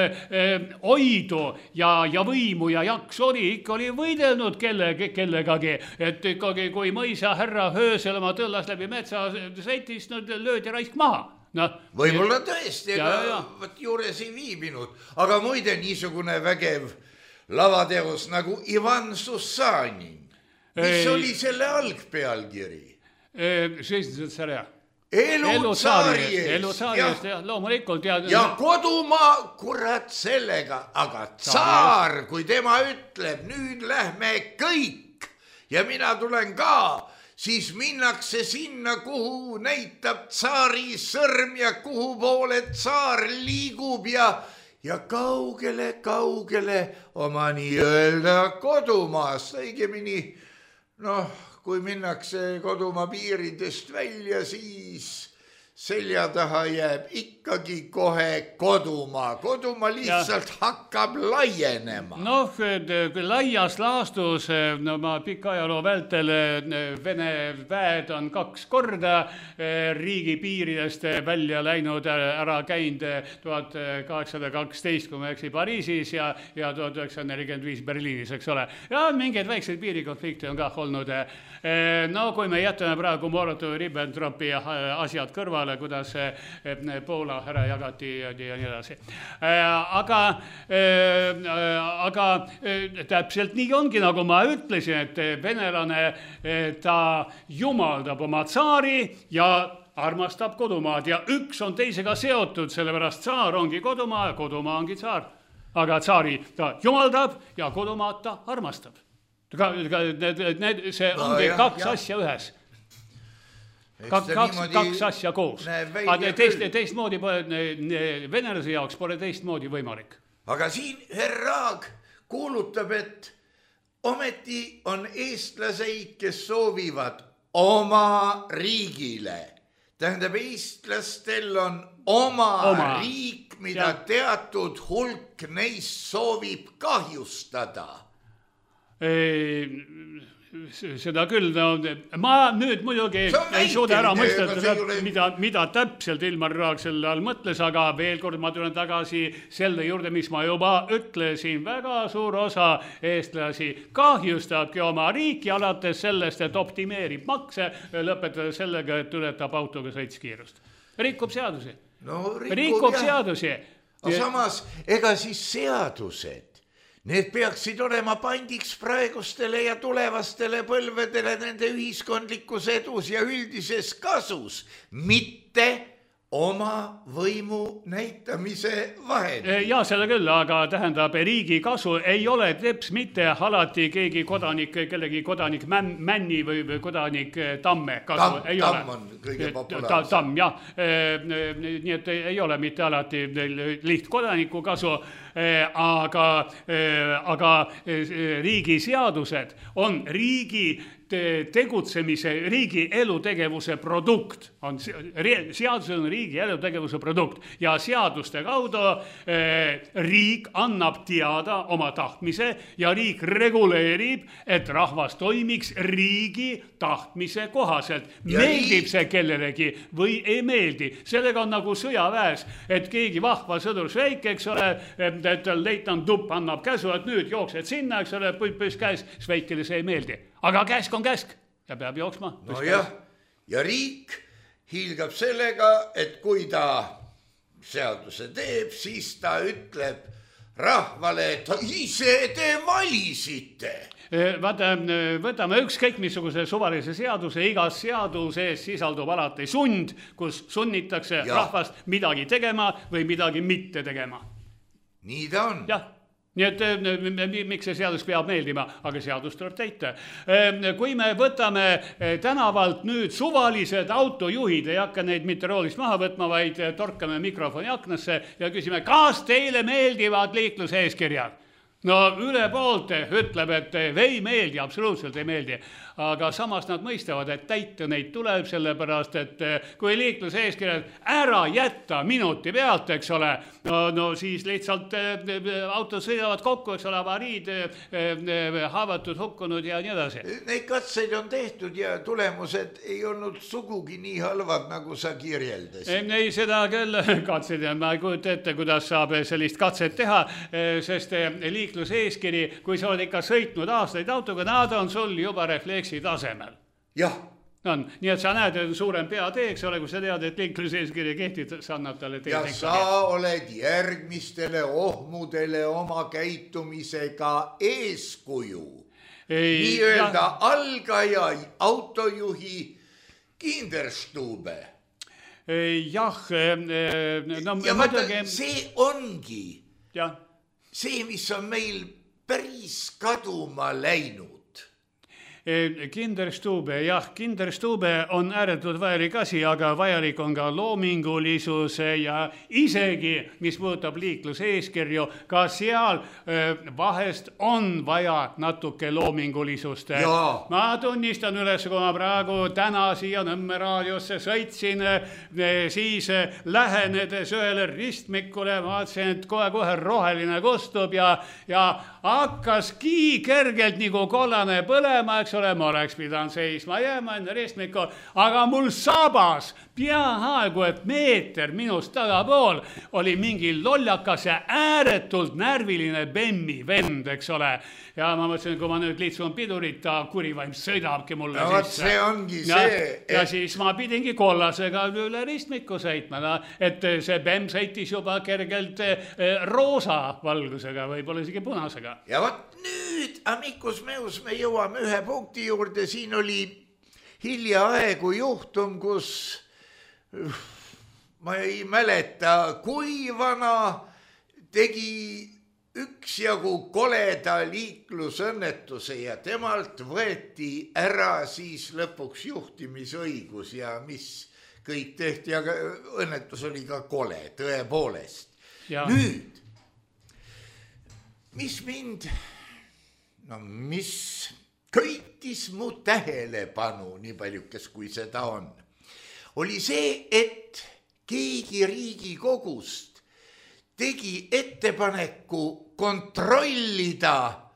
oidu ja, ja võimu ja jaks oli, ikka oli võidelnud kelle, kellegagi, et ikkagi kui mõisa härra Höösel oma tõllas läbi metsa sõitis, no löödi raisk maha. No, võib-olla tõesti, ega võt juures ei viibinud, aga muide niisugune vägev lavateos nagu Ivan Sussanin, mis ei, oli selle algpealkiri? Seisnud selle Elu tsaari eest, elu tsaari eest, jah, loomulikult. Ja, ja kodumaa, kurat sellega, aga tsaar, kui tema ütleb, nüüd lähme kõik ja mina tulen ka, siis minnakse sinna, kuhu näitab tsaari sõrm ja kuhu poole tsaar liigub ja, ja kaugele, kaugele oma nii-öelda kodumaast. Õigemini, noh, kui minnakse kodumaa piiridest välja, siis selja taha jääb ikkagi kohe kodumaa. Kodumaa lihtsalt ja. hakkab laienema. Noh, laias laastus, no ma pika ajaloo vältel Vene väed on kaks korda riigi piiridest välja läinud, ära käinud tuhat kaheksasada kaksteist, kui ma eksi, Pariisis ja, ja tuhat üheksasada nelikümmend viis Berliinis, eks ole. Ja mingeid väikseid piirikonflikte on ka olnud. No kui me jätame praegu Molotovi-Ribbentropi asjad kõrvale, kuidas Poola ära jagati ja nii edasi. Aga, aga täpselt nii ongi, nagu ma ütlesin, et venelane ta jumaldab oma tsaari ja armastab kodumaad ja üks on teisega seotud, sellepärast tsaar ongi kodumaa ja kodumaa ongi tsaar. Aga tsaari ta jumaldab ja kodumaad ta armastab. Ka, ka, need, need, see ongi no, jah, kaks jah. asja ühes. Kak, kaks, kaks asja koos. Aga teist, teistmoodi venelase jaoks pole teistmoodi võimalik. Aga siin herraag kuulutab, et ometi on eestlaseid, kes soovivad oma riigile. Tähendab, eestlastel on oma, oma. riik, mida ja. teatud hulk neist soovib kahjustada. Seda küll, no, ma nüüd muidugi ei suuda ära mõista, mida, mida täpselt Ilmar Raag selle all mõtles, aga veel kord ma tulen tagasi selle juurde, mis ma juba ütlesin, väga suur osa eestlasi kahjustabki oma riiki alates sellest, et optimeerib makse, lõpetada sellega, et ületab autoga sõitskiirust. Rikub seadusi. No, rikub, rikub seadusi. Aga samas, ega siis seadused, need peaksid olema pandiks praegustele ja tulevastele põlvedele nende ühiskondlikus edus ja üldises kasus, mitte oma võimu näitamise vahel. Ja selle küll, aga tähendab, riigi kasu ei ole teps mitte alati keegi kodanik, kellegi kodanik Männi või, või kodanik Tamme kasu. Tamm, ei tamm ole. on kõige populaarsem. Tamm, jah. Nii et ei ole mitte alati liht kodaniku kasu, aga, aga riigi seadused on riigi tegutsemise, riigi elutegevuse produkt. On, seadus on riigi elutegevuse produkt ja seaduste kaudu eh, riik annab teada oma tahtmise ja riik reguleerib, et rahvas toimiks riigi tahtmise kohaselt. Ja meeldib riik... see kellelegi või ei meeldi. Sellega on nagu sõjaväes, et keegi vahva sõdur Šveik, eks ole, et leitnant Tupp annab käsu, et nüüd jooksed sinna, eks ole, püs käes, Šveikile see ei meeldi. Aga käsk on käsk ja peab jooksma. No jah, ja riik hiilgab sellega, et kui ta seaduse teeb, siis ta ütleb rahvale, et ise te valisite. Vaata, võtame ükskõik missuguse suvalise seaduse, igas seaduses sisaldub alati sund, kus sunnitakse ja. rahvast midagi tegema või midagi mitte tegema. Nii ta on. Jah. Nii et miks see seadus peab meeldima, aga seadus tuleb täita. Kui me võtame tänavalt nüüd suvalised autojuhid, ei hakka neid mitte roolist maha võtma, vaid torkame mikrofoni aknasse ja küsime, kas teile meeldivad liikluseeskirjad? No üle poolte ütleb, et ei meeldi, absoluutselt ei meeldi. Aga samas nad mõistavad, et täita neid tuleb, sellepärast, et kui liikluseeskirjad ära jätta minuti pealt, eks ole, no, no siis lihtsalt autod sõidavad kokku, eks ole, avariid, haavatud, hukkunud ja nii edasi. Neid katseid on tehtud ja tulemused ei olnud sugugi nii halvad, nagu sa kirjeldasid. Ei, seda küll katseid ja ma ei kujuta ette, kuidas saab sellist katset teha, sest liikluseeskiri, kui sa oled ikka sõitnud aastaid autoga, nad on sul juba refleksi tasemel. Jah. On. Nii et sa näed, et suurem peatee, eks ole, kui sa tead, et liikluseeskirja kehtib, sa annab talle teed. Ja sa oled järgmistele ohmudele oma käitumisega eeskuju. Ei, nii öelda ja... algaja autojuhi Kinderstube. Jah. No, ja vaata, mõtlegi... see ongi ja. see, mis on meil päris kaduma läinud. Kinderstube, jah, Kinderstube on ääretult vajalik asi, aga vajalik on ka loomingulisus ja isegi, mis puudutab liikluseeskirju, ka seal vahest on vaja natuke loomingulisust. Jaa. Ma tunnistan üles, kui ma praegu täna siia Nõmme raadiosse sõitsin, siis lähenedes ühele ristmikule, ma vaatasin, et kohe-kohe roheline kustub ja, ja hakkaski kergelt nagu kollane põlema, eks ole, ma oleks pidanud seisma jääma enne ristmikku, aga mul sabas peaaegu, et meeter minust tagapool oli mingi lollakas ja ääretult närviline Bemmi vend, eks ole. Ja ma mõtlesin, kui ma nüüd liitsun pidurit, ta kurivaim sõidabki mulle no, sisse. See ongi ja, see. Et... Ja siis ma pidingi kollasega üle ristmiku sõitma, et see Bemm sõitis juba kergelt roosa valgusega, võib-olla isegi punasega. Ja võt nüüd, amikus meus, me jõuame ühe punkti juurde, siin oli hiljaaegu juhtum, kus ma ei mäleta, kui vana tegi üksjagu koleda liiklusõnnetuse ja temalt võeti ära siis lõpuks juhtimisõigus ja mis kõik tehti, aga õnnetus oli ka kole, tõepoolest. Ja. Nüüd, mis mind, no mis köitis mu tähelepanu, nii paljukes kui seda on, oli see, et keegi Riigikogust tegi ettepaneku kontrollida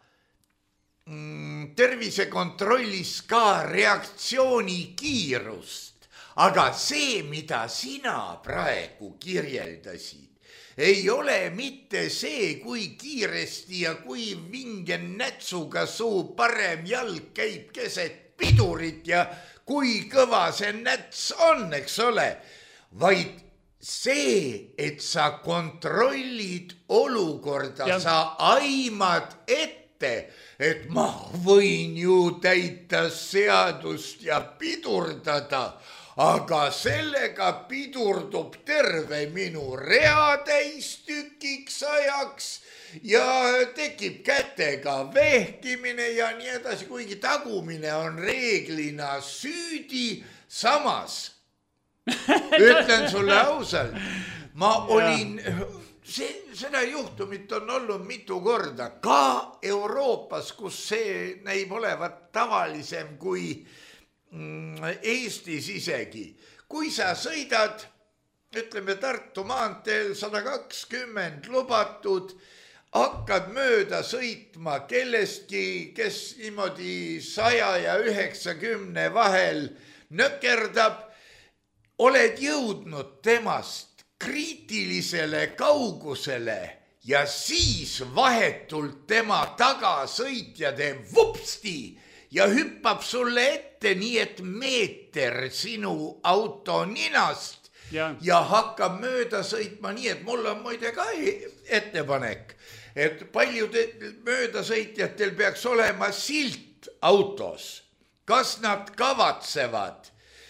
mm, tervisekontrollis ka reaktsiooni kiirust. Aga see, mida sina praegu kirjeldasid, ei ole mitte see, kui kiiresti ja kui vinge nätsuga suu parem jalg käib keset pidurit ja kui kõva see näts on, eks ole, vaid see, et sa kontrollid olukorda, ja... sa aimad ette, et ma võin ju täita seadust ja pidurdada, aga sellega pidurdub terve minu reatäis tükiks ajaks ja tekib kätega vehkimine ja nii edasi, kuigi tagumine on reeglina süüdi, samas ütlen sulle ausalt, ma olin, see, seda juhtumit on olnud mitu korda, ka Euroopas, kus see näib olevat tavalisem kui Eestis isegi. Kui sa sõidad, ütleme Tartu maanteel sada kakskümmend lubatud, hakkad mööda sõitma kellestki, kes niimoodi saja ja üheksakümne vahel nökerdab, oled jõudnud temast kriitilisele kaugusele ja siis vahetult tema tagasõitja teeb vupsti ja hüppab sulle ette nii, et meeter sinu auto ninast ja, ja hakkab mööda sõitma nii, et mul on muide ka ettepanek, et paljude möödasõitjatel peaks olema silt autos, kas nad kavatsevad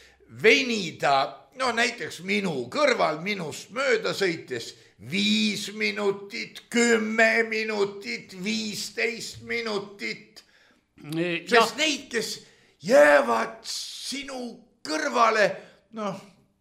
venida, no näiteks minu kõrval minust mööda sõites viis minutit, kümme minutit, viisteist minutit. Sest ja. Neid, kes jäävad sinu kõrvale, noh,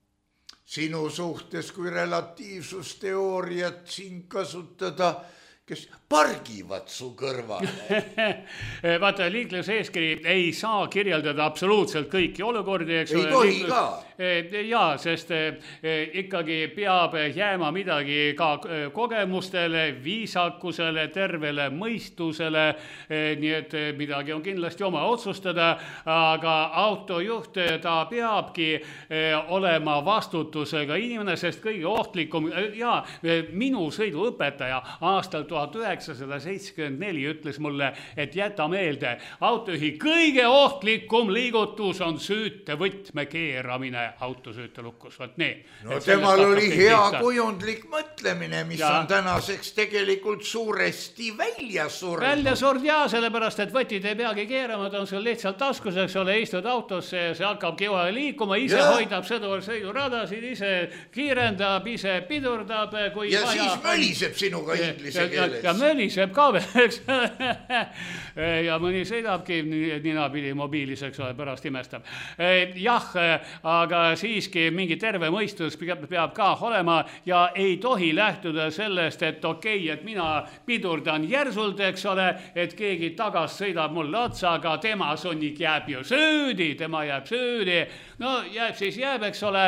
sinu suhtes kui relatiivsusteooriat siin kasutada, kes pargivad su kõrvale. Vaata, liikluseeskiri ei saa kirjeldada absoluutselt kõiki olukordi, eks ei tohi Liiklus... ka. Jaa, sest ikkagi peab jääma midagi ka kogemustele, viisakusele, tervele mõistusele, nii et midagi on kindlasti oma otsustada, aga autojuht, ta peabki olema vastutusega inimene, sest kõige ohtlikum, jaa, minu sõiduõpetaja aastal tuhat üheksasada seitsekümmend neli ütles mulle, et jäta meelde, autojuhi kõige ohtlikum liigutus on süütevõtme keeramine autosüüte lukus, võt nii. No temal oli hea pihta. Kujundlik mõtlemine, mis ja. On tänaseks tegelikult suuresti välja surnud. Välja surnud jaa, sellepärast, et võtid ei peagi keerama, ta on sul lihtsalt taskus, eks ole, istud autosse ja see hakkabki kohe liikuma, ise ja. Hoidab sõduval sõiduradasid, ise kiirendab, ise pidurdab, kui ja vaja. Siis möliseb sinuga inglise keeles. selles. ja möliseb ka veel, eks. ja mõni sõidabki ninapidi mobiilis, eks ole, pärast imestab. Jah, aga siiski mingi terve mõistus peab, peab ka olema ja ei tohi lähtuda sellest, et okei, et mina pidurdan järsult, eks ole, et keegi tagas sõidab mulle otsa, aga tema sunnik jääb ju süüdi, tema jääb süüdi. No jääb siis jääb, eks ole,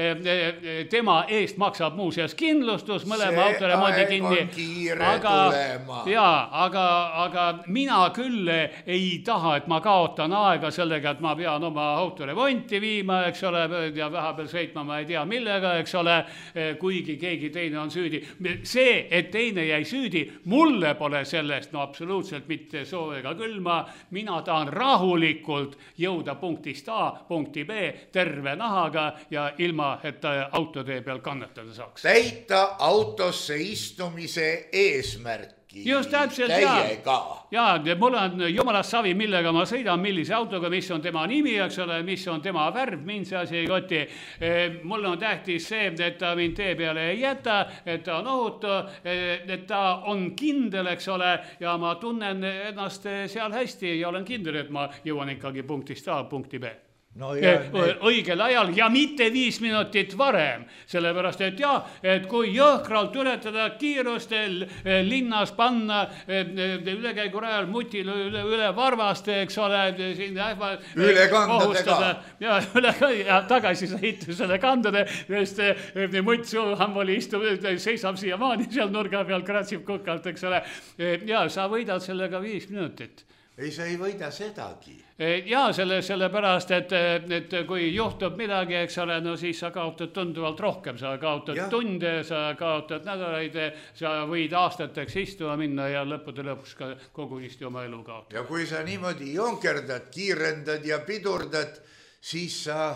tema eest maksab muuseas kindlustus, mõlema autoremondi kinni. Aga, jaa, aga, aga mina küll ei taha, et ma kaotan aega sellega, et ma pean oma autoremonti viima, eks ole, ja vahepeal sõitma ma ei tea millega, eks ole, kuigi keegi teine on süüdi. See, et teine jäi süüdi, mulle pole sellest no absoluutselt mitte soovega külma. Mina tahan rahulikult jõuda punktist A punkti B terve nahaga ja ilma, et autotee peal kannatada saaks. Täita autosse istumise eesmärki. Just täpselt, täiega. Ja, ja mul on jumalast savi, millega ma sõidan, millise autoga, mis on tema nimi, eks ole, mis on tema värv, mind see asi ei koti. Mul on tähtis see, et ta mind tee peale ei jäta, et ta on ohutu, et ta on kindel, eks ole, ja ma tunnen ennast seal hästi ja olen kindel, et ma jõuan ikkagi punktist A punkti B. No ja, õigel ajal ja mitte viis minutit varem, sellepärast et jah, et kui jõhkralt ületada kiirustel linnas panna ülekäigurajal mutil üle, üle varvaste, eks ole, siin ähva, üle kandadega ja, üle, ja tagasi sõitusele kandade, sest mutt suuhamboli istub, seisab siia maani seal nurga peal, kratsib kukalt, eks ole, ja sa võidad sellega viis minutit. Ei, sa ei võida sedagi. Ja selle, selle pärast, et, et kui juhtub midagi, eks ole, no siis sa kaotad tunduvalt rohkem, sa kaotad ja. tunde, sa kaotad nädalaid, sa võid aastateks istuma minna ja lõppude lõpuks ka kogunisti oma elu kaotada. Ja kui sa niimoodi jonkerdad, kiirendad ja pidurdad, siis sa,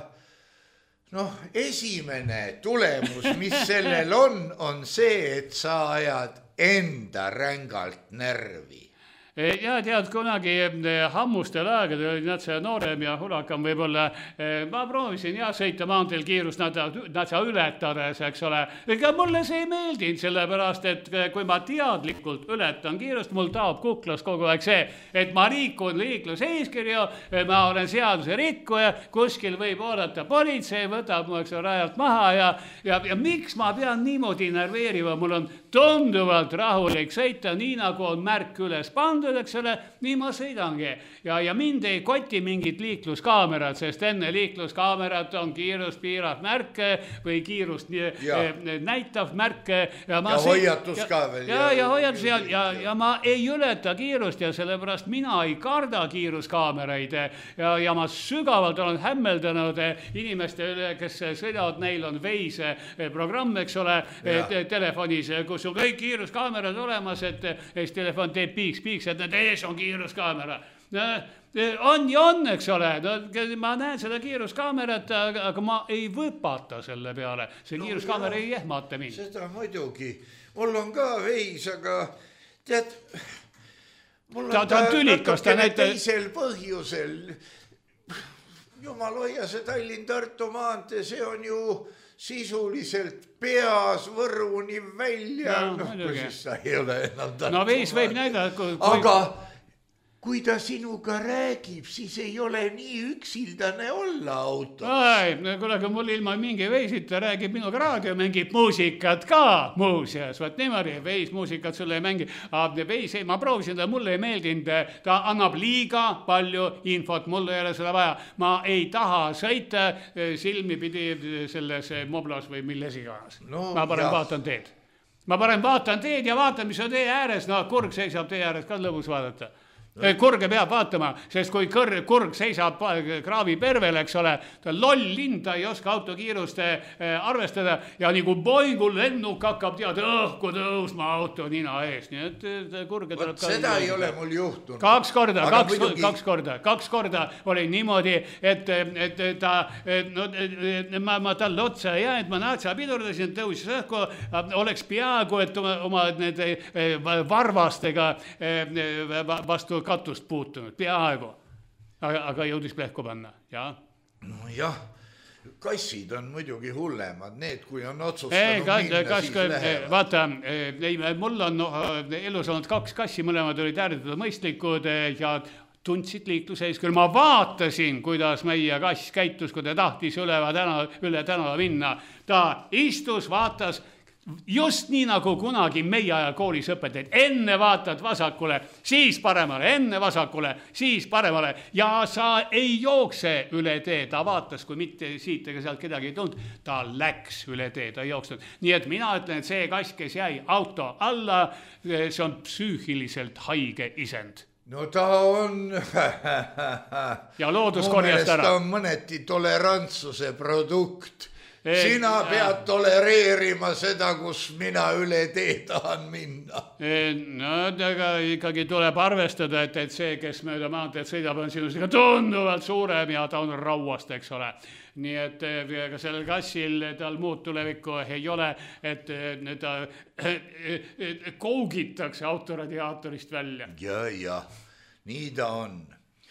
noh, esimene tulemus, mis sellel on, on see, et sa ajad enda rängalt närvi. Ja tead, kunagi hammustel aegadel oli nad see noorem ja hulakam võib-olla. Ma proovisin ja sõita maanteel kiirust nad, nad sa ületades, eks ole. Ega mulle see ei meeldinud, sellepärast, et kui ma teadlikult ületan kiirust, mul taob kuklas kogu aeg see, et ma liikun liikluse eeskirju, ma olen seaduse rikkuja, kuskil võib oodata politsei, võtab mu eks rajalt maha ja, ja, ja miks ma pean niimoodi nerveerima, mul on tunduvalt rahulik sõita, nii nagu on märk üles pandud, eks ole, nii ma sõidangi. Ja, ja mind ei koti mingit liikluskaamerat, sest enne liikluskaamerat on kiirust piirav märke või kiirust ja. näitav märke. Ja, ma ja sõid, hoiatus ka veel. Ja, ja, ja hoiatus ja, ja, ja ma ei ületa kiirust ja sellepärast mina ei karda kiiruskaameraid ja, ja ma sügavalt olen hämmeldanud inimeste üle, kes sõidavad, neil on Waze programm, eks ole, telefonis, kus on kõik kiiruskaamerad olemas, et siis telefon teeb piiks, piiks, et need ees on kiiruskaamera. On ja on, eks ole, ma näen seda kiiruskaamerat, aga ma ei võpata selle peale. See no, kiiruskaamera ei ehmata mind. Seda muidugi. Mul on ka veis, aga tead, mul on ta, ta, ta natukene näite... teisel põhjusel. Jumal hoia see Tallinn-Tartu maantee, see on ju sisuliselt peas Võruni välja, no, noh, kui siis sa ei ole enam Tartu no veis võib näida, kui... aga kui ta sinuga räägib, siis ei ole nii üksildane olla autos. Ai, kuule, kui mul ilma mingi veisita räägib minuga raadio, mängib muusikat ka muuseas, võt niimoodi, veis muusikat sulle ei mängi. Veis, ma proovisin ta, mulle ei meeldinud, ta annab liiga palju infot, mulle ei ole seda vaja. Ma ei taha sõita silmi pidi selles moblas või milles iganes. No, ma parem jah. vaatan teed. Ma parem vaatan teed ja vaatan, mis on tee ääres, no kurg seisab tee ääres ka lõbus vaadata. Kurge peab vaatama, sest kui kõr, kurg seisab kraavi pervel, eks ole, ta loll lind, ta ei oska autokiirust arvestada ja nagu boingul lennuk hakkab tead õhku tõusma auto nina ees. Nii et kurge tuleb ka... Seda ei ole mul juhtunud. Kaks korda, kaks, muidugi... kaks korda, kaks korda oli niimoodi, et, et ta, no, ma, ma talle otsa ei jäänud, ma naatsa pidurdasin, tõusis õhku, oleks peaaegu, et oma, oma nende varvastega vastu katust puutunud, peaaegu. Aga, aga jõudis plehku panna, jah? No jah, kassid on muidugi hullemad, need, kui on otsustanud ei, ka, minna, kas, siis lähevad. vaata, ei, mul on no, elus olnud kaks kassi, mõlemad olid ääretult mõistlikud ja tundsid liikluseis, küll ma vaatasin, kuidas meie kass käitus, kui ta tahtis üle tänava, üle tänava minna. Ta istus, vaatas just nii nagu kunagi meie ajal koolis õpetajaid. Enne vaatad vasakule, siis paremale, enne vasakule, siis paremale ja sa ei jookse üle tee. Ta vaatas, kui mitte siit ega sealt kedagi ei tulnud, ta läks üle tee, ta ei jooksnud. Nii et mina ütlen, et see kass, kes jäi auto alla, see on psüühiliselt haige isend. No ta on ja loodus korjast ära. Ta on mõneti tolerantsuse produkt. Sina pead tolereerima seda, kus mina üle tee tahan minna. No aga ikkagi tuleb arvestada, et, et see, kes mööda maanteed sõidab, on sinust tunduvalt suurem ja ta on rauast, eks ole. Nii et ka sellel kassil tal muud tulevikku ei ole, et ta kougitakse autoradiaatorist välja. Ja, ja, nii ta on.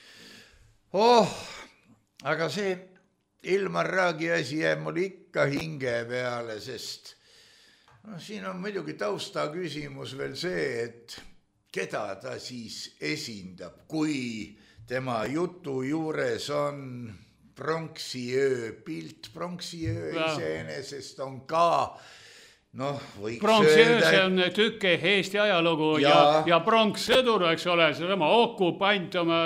Oh, aga see Ilmar Raagi asi jääb mul ikka hinge peale, sest no, siin on muidugi tausta küsimus veel see, et keda ta siis esindab, kui tema jutu juures on pronksiöö pilt. Pronksiöö iseenesest on ka noh, võiks pronksiöö, see on tükke Eesti ajalugu ja, ja, ja pronkssõdur, eks ole, seesama okupant oma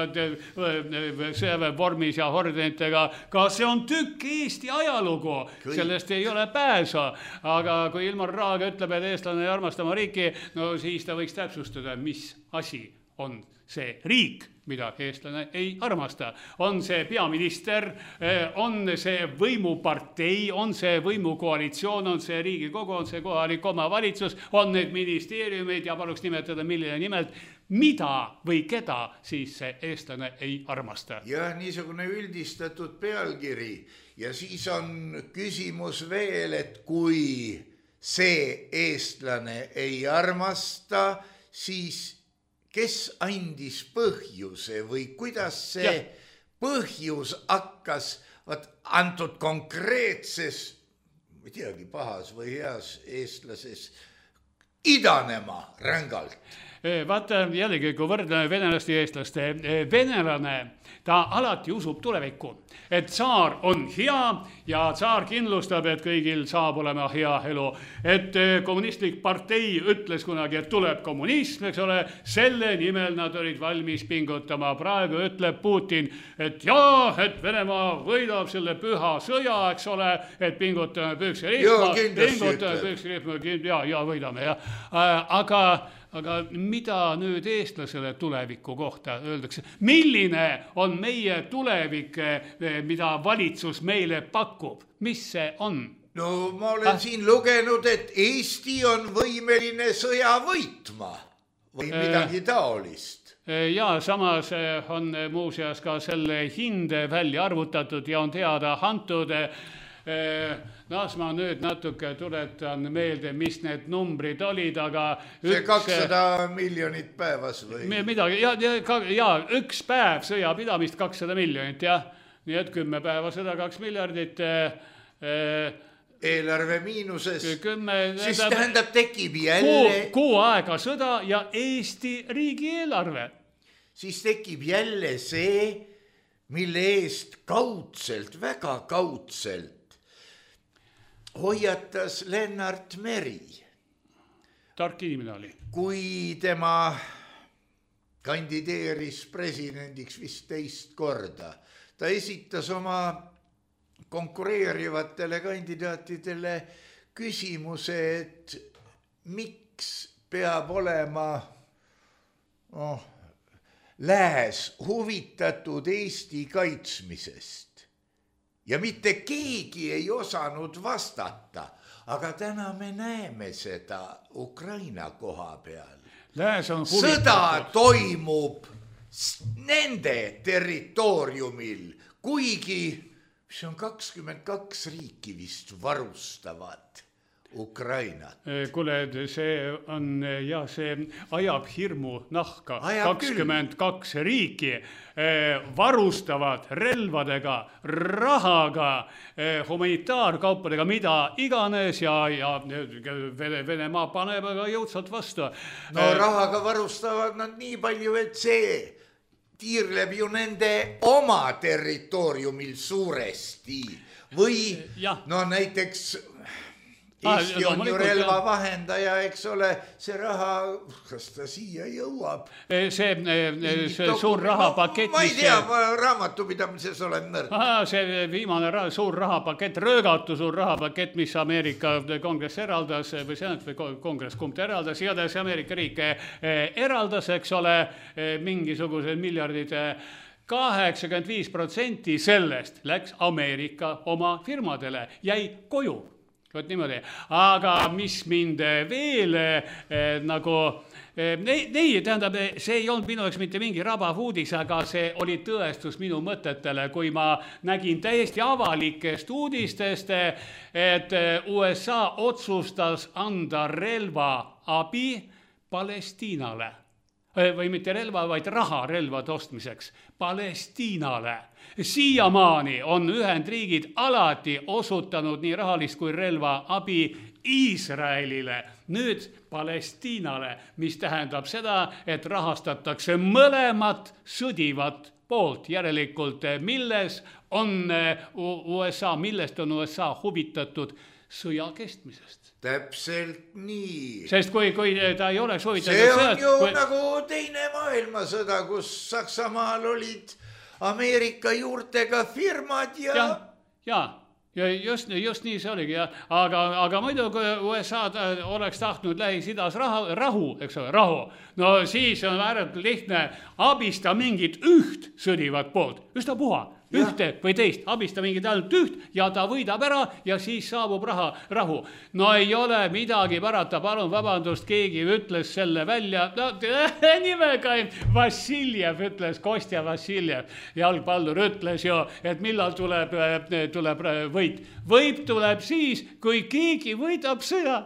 sõjaväevormis ja ordenitega, ka see on tükk Eesti ajalugu, kõik. Sellest ei ole pääsa, aga kui Ilmar Raag ütleb, et eestlane ei armasta oma riiki, no siis ta võiks täpsustada, mis asi on see riik, mida eestlane ei armasta. On see peaminister, on see võimupartei, on see võimukoalitsioon, on see Riigikogu, on see kohalik omavalitsus, on need ministeeriumid ja paluks nimetada milline nimelt, mida või keda siis see eestlane ei armasta. Ja niisugune üldistatud pealkiri ja siis on küsimus veel, et kui see eestlane ei armasta, siis kes andis põhjuse või kuidas see ja. Põhjus hakkas vaat, antud konkreetses, ei teagi, pahas või heas eestlases idanema rängalt. Vaata jällegi, kui võrdleme venelaste ja eestlaste, venelane, ta alati usub tulevikku, et tsaar on hea ja tsaar kindlustab, et kõigil saab olema hea elu. Et kommunistlik partei ütles kunagi, et tuleb kommunism, eks ole, selle nimel nad olid valmis pingutama. Praegu ütleb Putin, et jaa, et Venemaa võidab selle püha sõja, eks ole, et pingutame püksirihma, pingutame püksirihma, ja, ja võidame, ja. Aga Aga mida nüüd eestlasele tuleviku kohta öeldakse? Milline on meie tulevik, mida valitsus meile pakub? Mis see on? No ma olen ah. siin lugenud, et Eesti on võimeline sõja võitma või midagi taolist. Ja samas on muuseas ka selle hinde välja arvutatud ja on teada antud. Naas ma nüüd natuke tuletan meelde, mis need numbrid olid, aga see üks, kakssada miljonit päevas või? Midagi, ja, ja, ja üks päev sõjapidamist kakssada miljonit, jah. Nii et kümme päeva sõda kaks miljardit. Eh, eelarve miinuses. Kümme, siis tähendab tekib jälle. Kuu, kuu aega sõda ja Eesti riigieelarve. Siis tekib jälle see, mille eest kaudselt, väga kaudselt hoiatas Lennart Meri. Tark inimene oli. Kui tema kandideeris presidendiks vist teist korda, ta esitas oma konkureerivatele kandidaatidele küsimuse, et miks peab olema oh, lääs huvitatud Eesti kaitsmisest. Ja mitte keegi ei osanud vastata, aga täna me näeme seda Ukraina koha peal. Lääs on huvitatud. Sõda toimub nende territooriumil, kuigi see on kakskümmend kaks riiki vist varustavad Ukrainat. Kuule, see on, ja see ajab hirmu nahka. Ajab kakskümmend kaks riiki varustavad relvadega, rahaga, humanitaarkaupadega, mida iganes ja, ja Venemaa paneb aga jõudsalt vastu. No rahaga varustavad nad nii palju, et see tiirleb ju nende oma territooriumil suuresti. Või ja. no näiteks Eesti on ju relva vahendaja, eks ole, see raha, kas ta siia jõuab? See, see suur rahapakett... No, ma ei tea, ma raamatupidamises olen nõrk. Aha, see viimane ra suur rahapakett, röögatu suur rahapakett, mis Ameerika kongress eraldas, või senat või kongress kumb ta eraldas, igatahes Ameerika riik eraldas, eks ole, mingisugused miljardid kaheksakümmend viis protsenti sellest läks Ameerika oma firmadele, jäi koju. Võt niimoodi. Aga mis mind veel eh, nagu, eh, nei, nei, tähendab, see ei olnud minu jaoks mitte mingi rabav uudis, aga see oli tõestus minu mõtetele, kui ma nägin täiesti avalikest uudistest, et U S A otsustas anda relva abi Palestiinale. Või mitte relva, vaid raha relvade ostmiseks Palestiinale. Siiamaani on Ühendriigid alati osutanud nii rahalist kui relva abi Iisraelile, nüüd Palestiinale, mis tähendab seda, et rahastatakse mõlemat sõdivat poolt. Järelikult, milles on U S A, millest on U S A huvitatud sõja kestmisest? Täpselt nii. Sest kui, kui ta ei oleks huvitatud see on sõjast, ju kui... nagu teine maailmasõda, kus Saksamaal olid Ameerika juurtega firmad ja... Ja, ja. Ja just, just nii see oligi, ja. Aga, aga muidu, kui U S A oleks tahtnud Lähis-Idas rahu, rahu, eks ole, rahu, no siis on ääretult lihtne abista mingit üht sõdivat poolt, üstapuha, ühte või teist, abista mingit ainult üht ja ta võidab ära ja siis saabub raha, rahu. No ei ole midagi parata, palun vabandust, keegi ütles selle välja, no nimega Vassiljev ütles, Kostja Vassiljev, jalgpallur ütles ju, et millal tuleb, tuleb võit. Võit tuleb siis, kui keegi võidab sõja.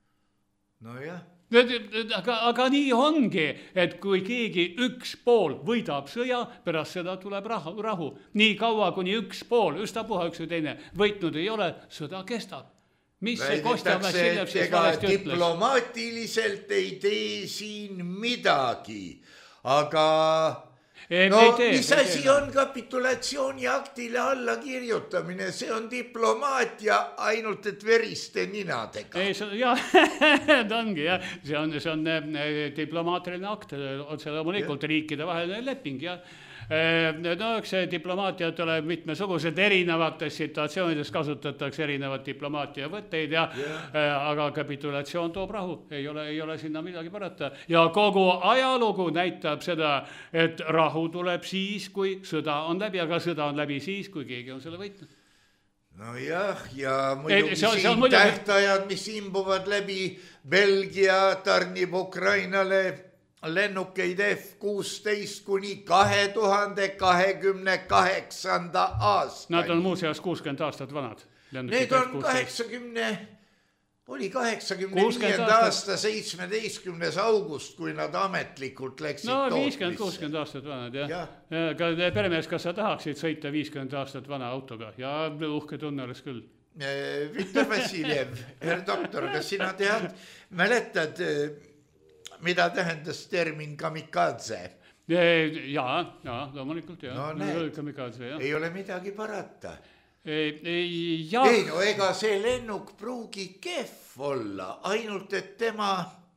No jah. Aga, aga nii ongi, et kui keegi üks pool võidab sõja, pärast seda tuleb rahu, rahu. Nii kaua, kuni üks pool, üstapuha üks või teine, võitnud ei ole, sõda kestab. Mis see Kostja Vassiljev siis valesti ütles? Diplomaatiliselt ei tee siin midagi, aga... Ei, no ei tee, mis ei asi tee. on kapitulatsiooni aktile alla kirjutamine, see on diplomaatia ainult, et veriste ninadega. Ei, see, jah, ta ongi, jah. See on, see on diplomaatiline akt, otse loomulikult riikide vaheline leping, jah. No eks diplomaatiat ole mitmesugused, erinevates situatsioonides kasutatakse erinevat diplomaatia võtteid, ja, yeah. aga kapitulatsioon toob rahu, ei ole, ei ole sinna midagi parata. Ja kogu ajalugu näitab seda, et rahu tuleb siis, kui sõda on läbi, aga sõda on läbi siis, kui keegi on selle võitnud. No jah, ja muidugi see on, see on siin muidugi... tähtajad, mis imbuvad läbi, Belgia tarnib Ukrainale lennukeid F kuusteist kuni kahe tuhande kahekümne kaheksanda aastani. Nad on muuseas kuuskümmend aastat vanad. Need on kaheksakümne, oli kaheksakümne viienda aasta seitsmeteistkümnes august, kui nad ametlikult läksid no, tootmisse. No viiskümmend kuuskümmend aastat vanad, jah. Ja. Peremees, kas sa tahaksid sõita viiskümmend aastat vana autoga? Ja uhke tunne oleks küll. Viktor Vassiljev, herr doktor, kas sina tead, mäletad... mida tähendas termin kamikadze? Jaa, jaa, loomulikult, jah. No näed, kamikadze, jah. Ei ole midagi parata. Ei, ei, jah. Ei, no ega see lennuk pruugi kehv olla, ainult et tema,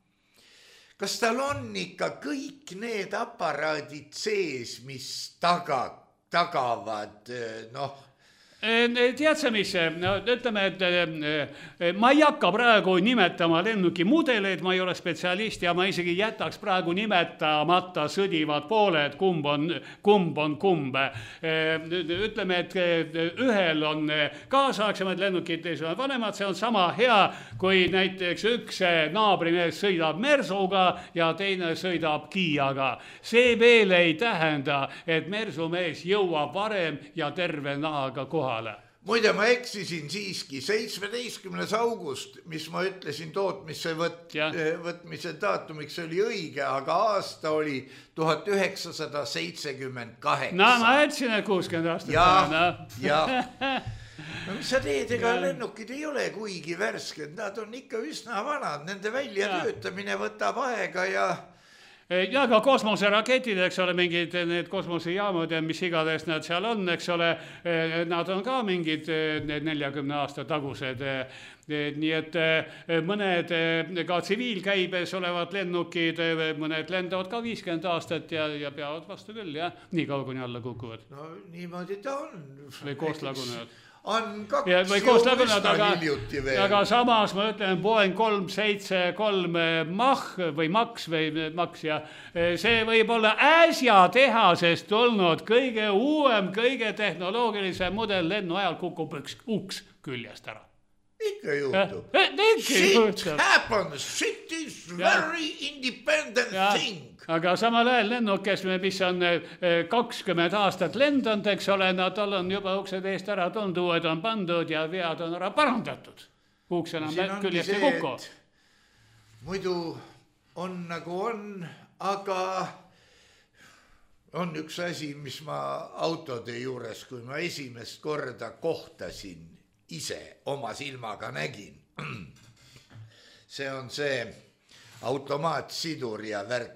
kas tal on ikka kõik need aparaadid sees, mis taga, tagavad, noh, Tead sa, mis, no, ütleme, et ma ei hakka praegu nimetama lennuki mudeleid, ma ei ole spetsialist ja ma isegi jätaks praegu nimetamata sõdivad pooled, kumb on kumb. On kumb. Ütleme, et ühel on kaasaegsemad lennukid, teisel on vanemad, see on sama hea, kui näiteks üks naabrimees sõidab Mersuga ja teine sõidab Kiiaga. See veel ei tähenda, et Mersumees jõuab varem ja terve nahaga kohale. muide ma eksisin siiski, seitsmeteistkümnes august, mis ma ütlesin tootmisse võt, võtmise daatumiks oli õige, aga aasta oli tuhat üheksasada seitsekümmend kaheksa. No ma ütlesin, et kuuskümmend aastat. Ja, ja. No mis sa teed, ega lennukid ei ole kuigi värsked, nad on ikka üsna vanad, nende väljatöötamine võtab aega ja... Ja ka kosmoseraketid, eks ole, mingid need kosmosejaamad ja mis igades nad seal on, eks ole, nad on ka mingid neljakümne aasta tagused. Nii et mõned ka tsiviilkäibes olevad lennukid, mõned lendavad ka viiskümmend aastat ja, ja peavad vastu küll, jah, nii kaua kuni alla kukuvad. No niimoodi ta on. Või koos lagunevad. On kaks ja, ju üsna hiljuti veel. Aga samas ma ütlen Boeing kolm seitse kolm Mach või Max või Max ja see võib olla äsja tehasest tulnud kõige uuem, kõige tehnoloogilisem mudel lennu ajal kukub üks uks küljest ära. Ikka juhtub. Shit happens, shit is very independent ja. Thing. Aga samal ajal lennukes, mis on kakskümmend aastat lendanud, eks ole, nad on juba uksed eest ära tulnud, uued on pandud ja vead on ära parandatud. Uks enam küljest ei kuku. Muidu on nagu on, aga on üks asi, mis ma autode juures, kui ma esimest korda kohtasin, ise oma silmaga nägin. See on see automaatsidur ja värk.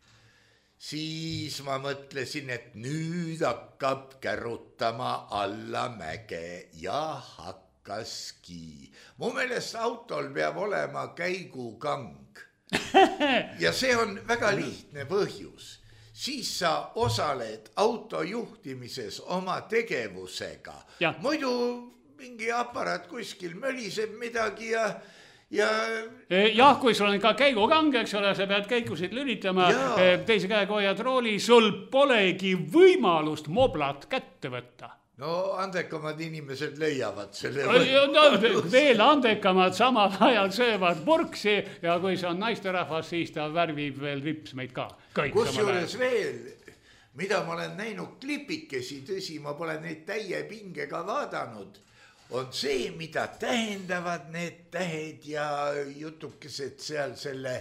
Siis ma mõtlesin, et nüüd hakkab kärutama alla mäge ja hakkaski. Mu meelest autol peab olema käigukang. Ja see on väga lihtne põhjus. Siis sa osaled auto juhtimises oma tegevusega. Ja. Muidu mingi aparaat kuskil möliseb midagi ja... Ja... Jah, kui sul on ka käigukang, eks ole, sa pead käikusid lülitama, ja. Teise käega hoiad rooli, sul polegi võimalust moblat kätte võtta. No andekamad inimesed leiavad selle no, veel andekamad samal ajal söövad purksi ja kui see on naisterahvas, siis ta värvib veel ripsmeid ka. Kus juures veel, mida ma olen näinud klipikesi, tõsi, ma pole neid täie pingega vaadanud, on see, mida tähendavad need tähed ja jutukesed seal selle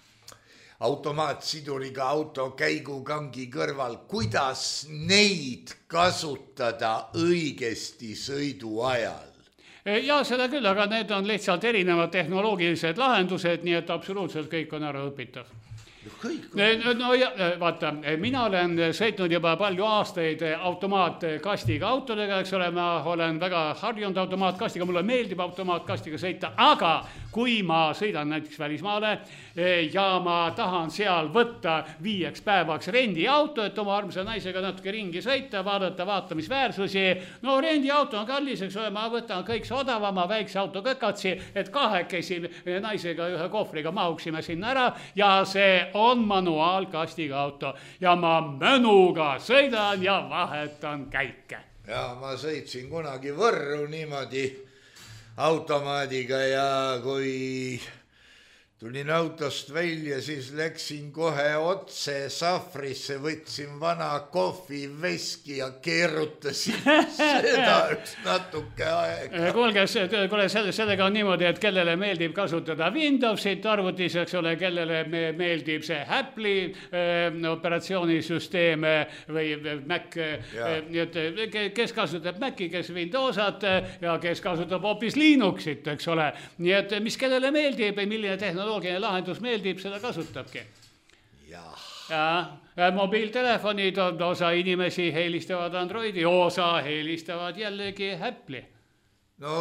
automaatsiduriga auto käigukangi kõrval, kuidas neid kasutada õigesti sõidu ajal. Ja seda küll, aga need on lihtsalt erinevad tehnoloogilised lahendused, nii et absoluutselt kõik on ära õpitav. No ja, vaata, mina olen sõitnud juba palju aastaid automaatkastiga autodega, eks ole, ma olen väga harjunud automaatkastiga, mulle meeldib automaatkastiga sõita, aga kui ma sõidan näiteks välismaale ja ma tahan seal võtta viieks päevaks rendiauto, et oma armsa naisega natuke ringi sõita, vaadata vaatamisväärsusi, no rendiauto on kallis, eks ole, ma võtan kõik odavama väikse auto kökatsi, et kahekesi naisega ühe kohvriga mahuksime sinna ära ja see on manuaalkastiga auto ja ma mõnuga sõidan ja vahetan käike. Ja ma sõitsin kunagi Võrru niimoodi automaadiga ja kui tulin autost välja, siis läksin kohe otse sahvrisse, võtsin vana kohvi veski ja keerutasin seda üks natuke aega. Kuulge, kuule, sellega on niimoodi, et kellele meeldib kasutada Windowsit arvutis, eks ole, kellele meeldib see Apple'i operatsioonisüsteem või Mac, kes kasutab Maci, kes Windowsat ja kes kasutab hoopis Linuxit, eks ole. Nii et mis kellele meeldib, milline tehnoloogia lahendus meeldib, seda kasutabki. Ja, ja mobiiltelefonid, osa inimesi helistavad Androidi, osa helistavad jällegi Apple'i. No...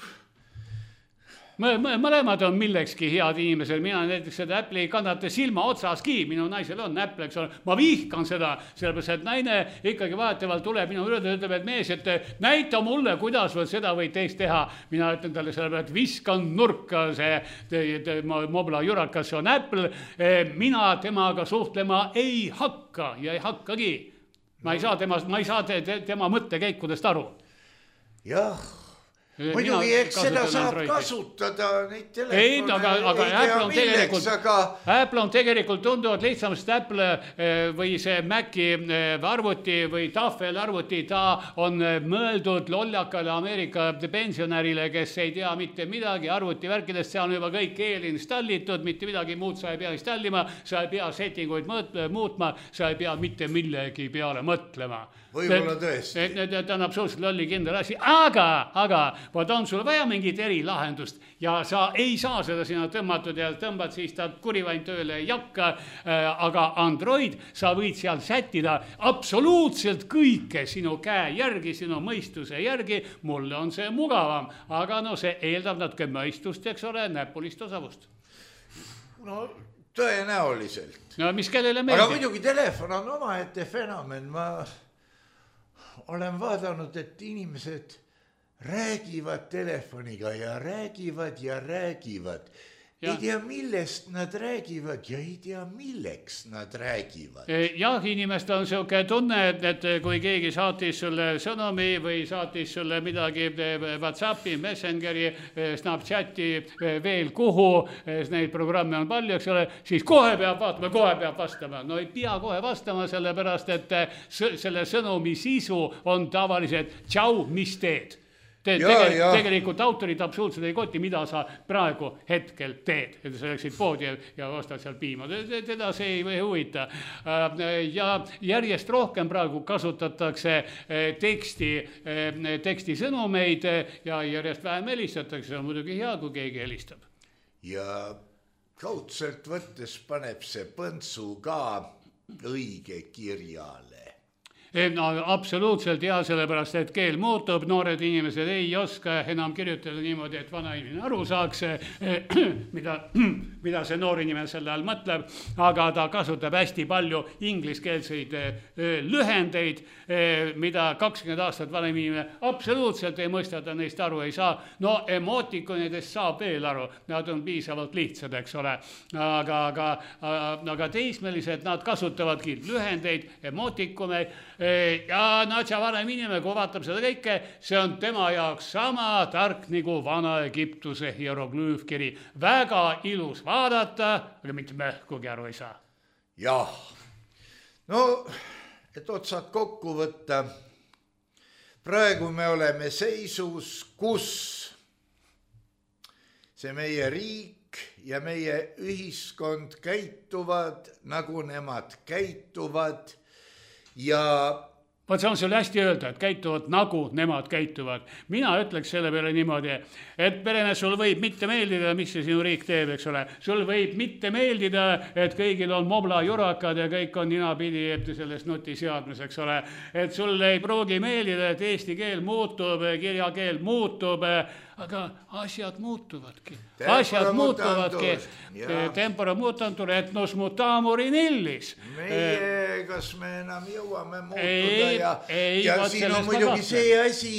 Mõlemad on millekski head inimesel, mina näiteks seda Apple'i kannata silma otsaski, minu naisel on Apple, eks ole, ma vihkan seda, sellepärast, et naine ikkagi vahetavalt tuleb minu üle, ütleb, et mees, et näita mulle, kuidas võid seda või teist teha. Mina ütlen talle sellepärast, et viskan nurka see mobla jurakas, see on Apple, mina temaga suhtlema ei hakka ja ei hakkagi. Ma ei saa tema, ma ei saa te, tema mõttekäikudest aru. Jah. muidugi, eks seda saab Androidi. Kasutada neid telefone. Ei, aga, aga ei Apple, on milleks, aga... Apple on tegelikult tunduvalt lihtsam, sest Apple või see Maci arvuti või tahvelarvuti, ta on mõeldud lollakale Ameerika pensionärile, kes ei tea mitte midagi arvutivärkidest, see on juba kõik eelinstallitud, mitte midagi muud sa ei pea installima, sa ei pea settinguid muutma, sa ei pea mitte millegi peale mõtlema. Võib-olla tõesti. Ta on absoluutselt lolli kindel asi, aga, aga vaat on sul vaja mingit erilahendust ja sa ei saa seda sinna tõmmatud ja tõmbad, siis ta kurivain tööle ei jakka, aga Android, sa võid seal sättida absoluutselt kõike sinu käe järgi, sinu mõistuse järgi, mulle on see mugavam, aga no see eeldab natuke mõistust, eks ole, näpulist osavust. No tõenäoliselt. No mis kellele meeldib? Aga muidugi telefon on omaette fenomen, ma olen vaadanud, et inimesed räägivad telefoniga ja räägivad ja räägivad. Ja. Ei tea, millest nad räägivad ja ei tea, milleks nad räägivad. Jah, inimest on siuke tunne, et, et kui keegi saatis sulle sõnumi või saatis sulle midagi WhatsAppi, Messengeri, Snapchati, veel kuhu, neid programme on palju, eks ole, siis kohe peab vaatama, kohe peab vastama. No ei pea kohe vastama, sellepärast, et selle sõnumi sisu on tavaliselt tšau, mis teed. Te, ja, tegel, ja. Tegelikult autorid absoluutselt ei koti, mida sa praegu hetkel teed. Et sa läksid poodi ja, ja ostad seal piima. Teda see ei huvita. Ja järjest rohkem praegu kasutatakse teksti, teksti sõnumeid ja järjest vähem helistatakse. See on muidugi hea, kui keegi helistab. Ja kaudselt võttes paneb see põntsu ka õige kirjale. No, absoluutselt ja sellepärast, et keel muutub, noored inimesed ei oska enam kirjutada niimoodi, et vana inimene aru saaks, mida, mida see noor inimene selle all mõtleb, aga ta kasutab hästi palju ingliskeelseid lühendeid, mida kakskümmend aastat vanem inimene absoluutselt ei mõista, ta neist aru ei saa. No emootikonidest saab veel aru, nad on piisavalt lihtsad, eks ole, aga, aga, aga teismelised, nad kasutavadki lühendeid, emootikone, ja natsa vanem inimene, kui vaatab seda kõike, see on tema jaoks sama tark nagu Vana-Egiptuse hieroglüüfkiri. Väga ilus vaadata, aga mitte möhkugi aru ei saa. Jah, no, et otsad kokku võtta, praegu me oleme seisus, kus see meie riik ja meie ühiskond käituvad, nagu nemad käituvad. Ja vaat see on sul hästi öelda, et käituvad nagu nemad käituvad. Mina ütleks selle peale niimoodi, et peremees, sul võib mitte meeldida, mis see sinu riik teeb, eks ole. Sul võib mitte meeldida, et kõigil on mobla jurakad ja kõik on ninapidi selles nutiseadmes, eks ole. Et sul ei pruugi meeldida, et eesti keel muutub, kirjakeel muutub, aga asjad muutuvadki. Asjad muutuvadki. Tempora mutantur, et nos mutamurin illis. Meie, kas me enam jõuame muutuda ei, ja, ei, ja siin on muidugi see asi,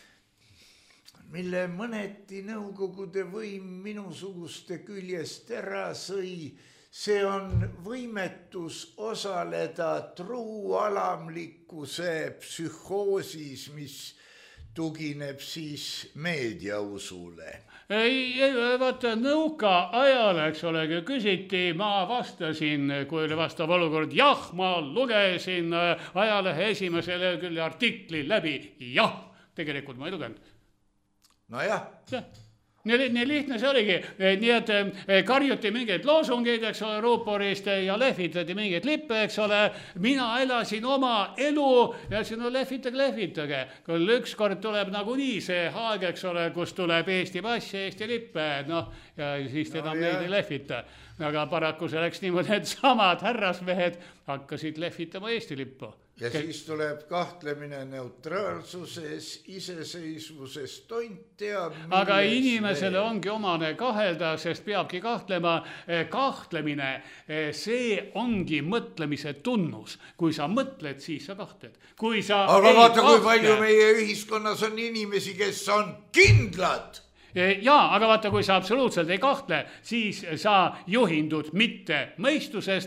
mille mõneti Nõukogude võim minusuguste küljest ära sõi. See on võimetus osaleda truualamlikkuse psühhoosis, mis tugineb siis meediausule. Ei, vaata, nõuka ajal, eks ole, küsiti, ma vastasin, kui oli vastav olukord, jah, ma lugesin ajalehe esimesele küll artikli läbi, jah, tegelikult ma ei lugenud. No jah. jah. Nii, nii lihtne see oligi, nii et karjuti mingeid loosungeid, eks ole, ruuporist ja lehvitati mingeid lippe, eks ole, mina elasin oma elu ja siin on lehvitage, lehvitage. Kui ükskord tuleb nagunii see haag, eks ole, kus tuleb Eesti pass ja Eesti lippe, noh, ja siis teda no, meid ei lehvita. Aga paraku see läks niimoodi, et samad härrasmehed hakkasid lehvitama Eesti lippu. Ja siis tuleb kahtlemine neutraalsuses, iseseisvuses, tont teab. Aga inimesele ongi omane kahelda, sest peabki kahtlema. Kahtlemine, see ongi mõtlemise tunnus. Kui sa mõtled, siis sa kahtled. Kui sa Aga vaata, kahtle... kui palju meie ühiskonnas on inimesi, kes on kindlad. Jaa, aga vaata, kui sa absoluutselt ei kahtle, siis sa juhindud mitte mõistusest,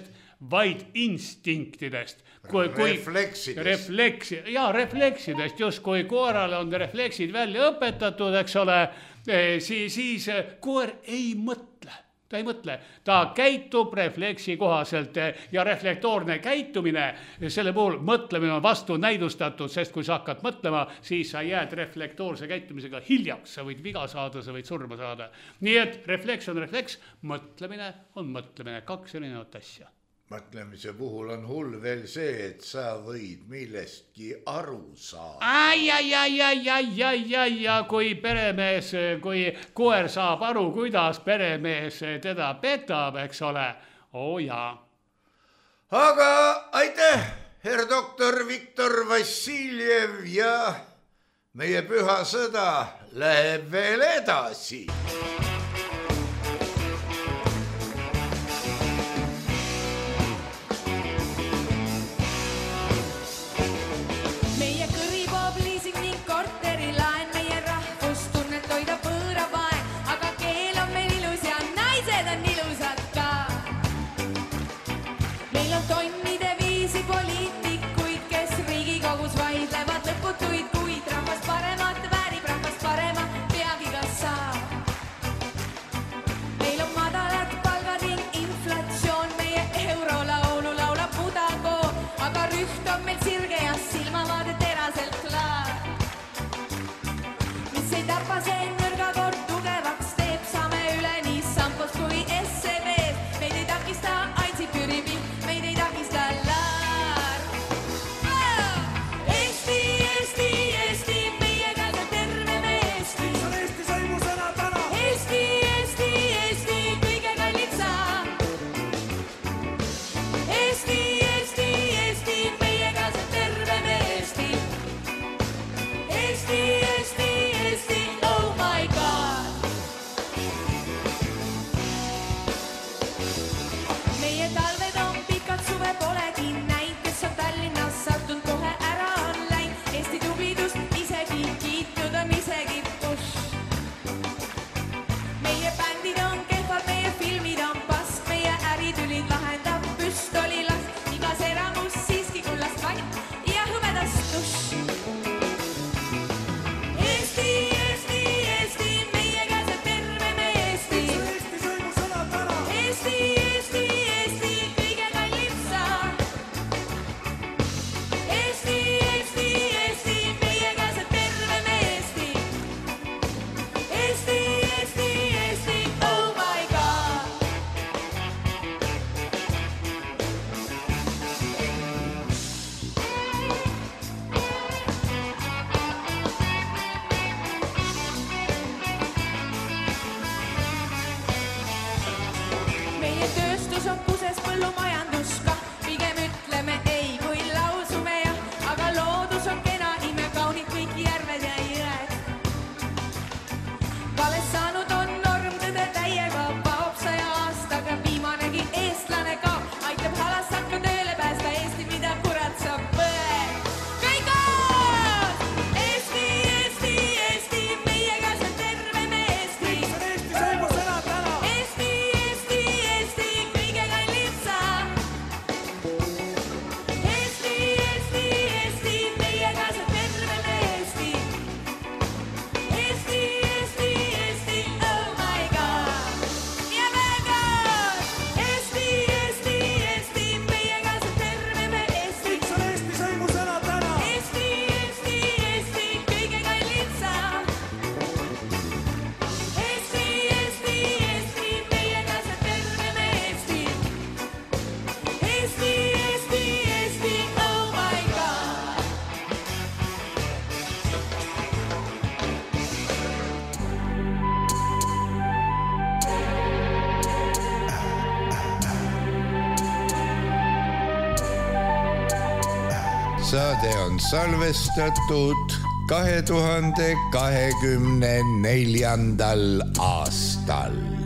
vaid instinktidest. Kui, kui refleksidest. Refleksi, jaa, refleksidest, just kui koerale on refleksid välja õpetatud, eks ole, siis, siis koer ei mõtle. Ta ei mõtle, ta käitub refleksi kohaselt ja reflektoorne käitumine, selle puhul mõtlemine on vastu näidustatud, sest kui sa hakkad mõtlema, siis sa jääd reflektoorse käitumisega hiljaks, sa võid viga saada, sa võid surma saada. Nii et refleks on refleks, mõtlemine on mõtlemine, kaks erinevat asja. Mõtlemise puhul on hull veel see, et sa võid millestki aru saada. Ai, ai, ai, ai, ai, ai, ai, ja kui peremees, kui koer saab aru, kuidas peremees teda petab, eks ole, oo jaa. Aga aitäh, herr doktor Viktor Vassiljev ja meie püha sõda läheb veel edasi. saade on salvestatud kahe tuhande kahekümne neljandal aastal.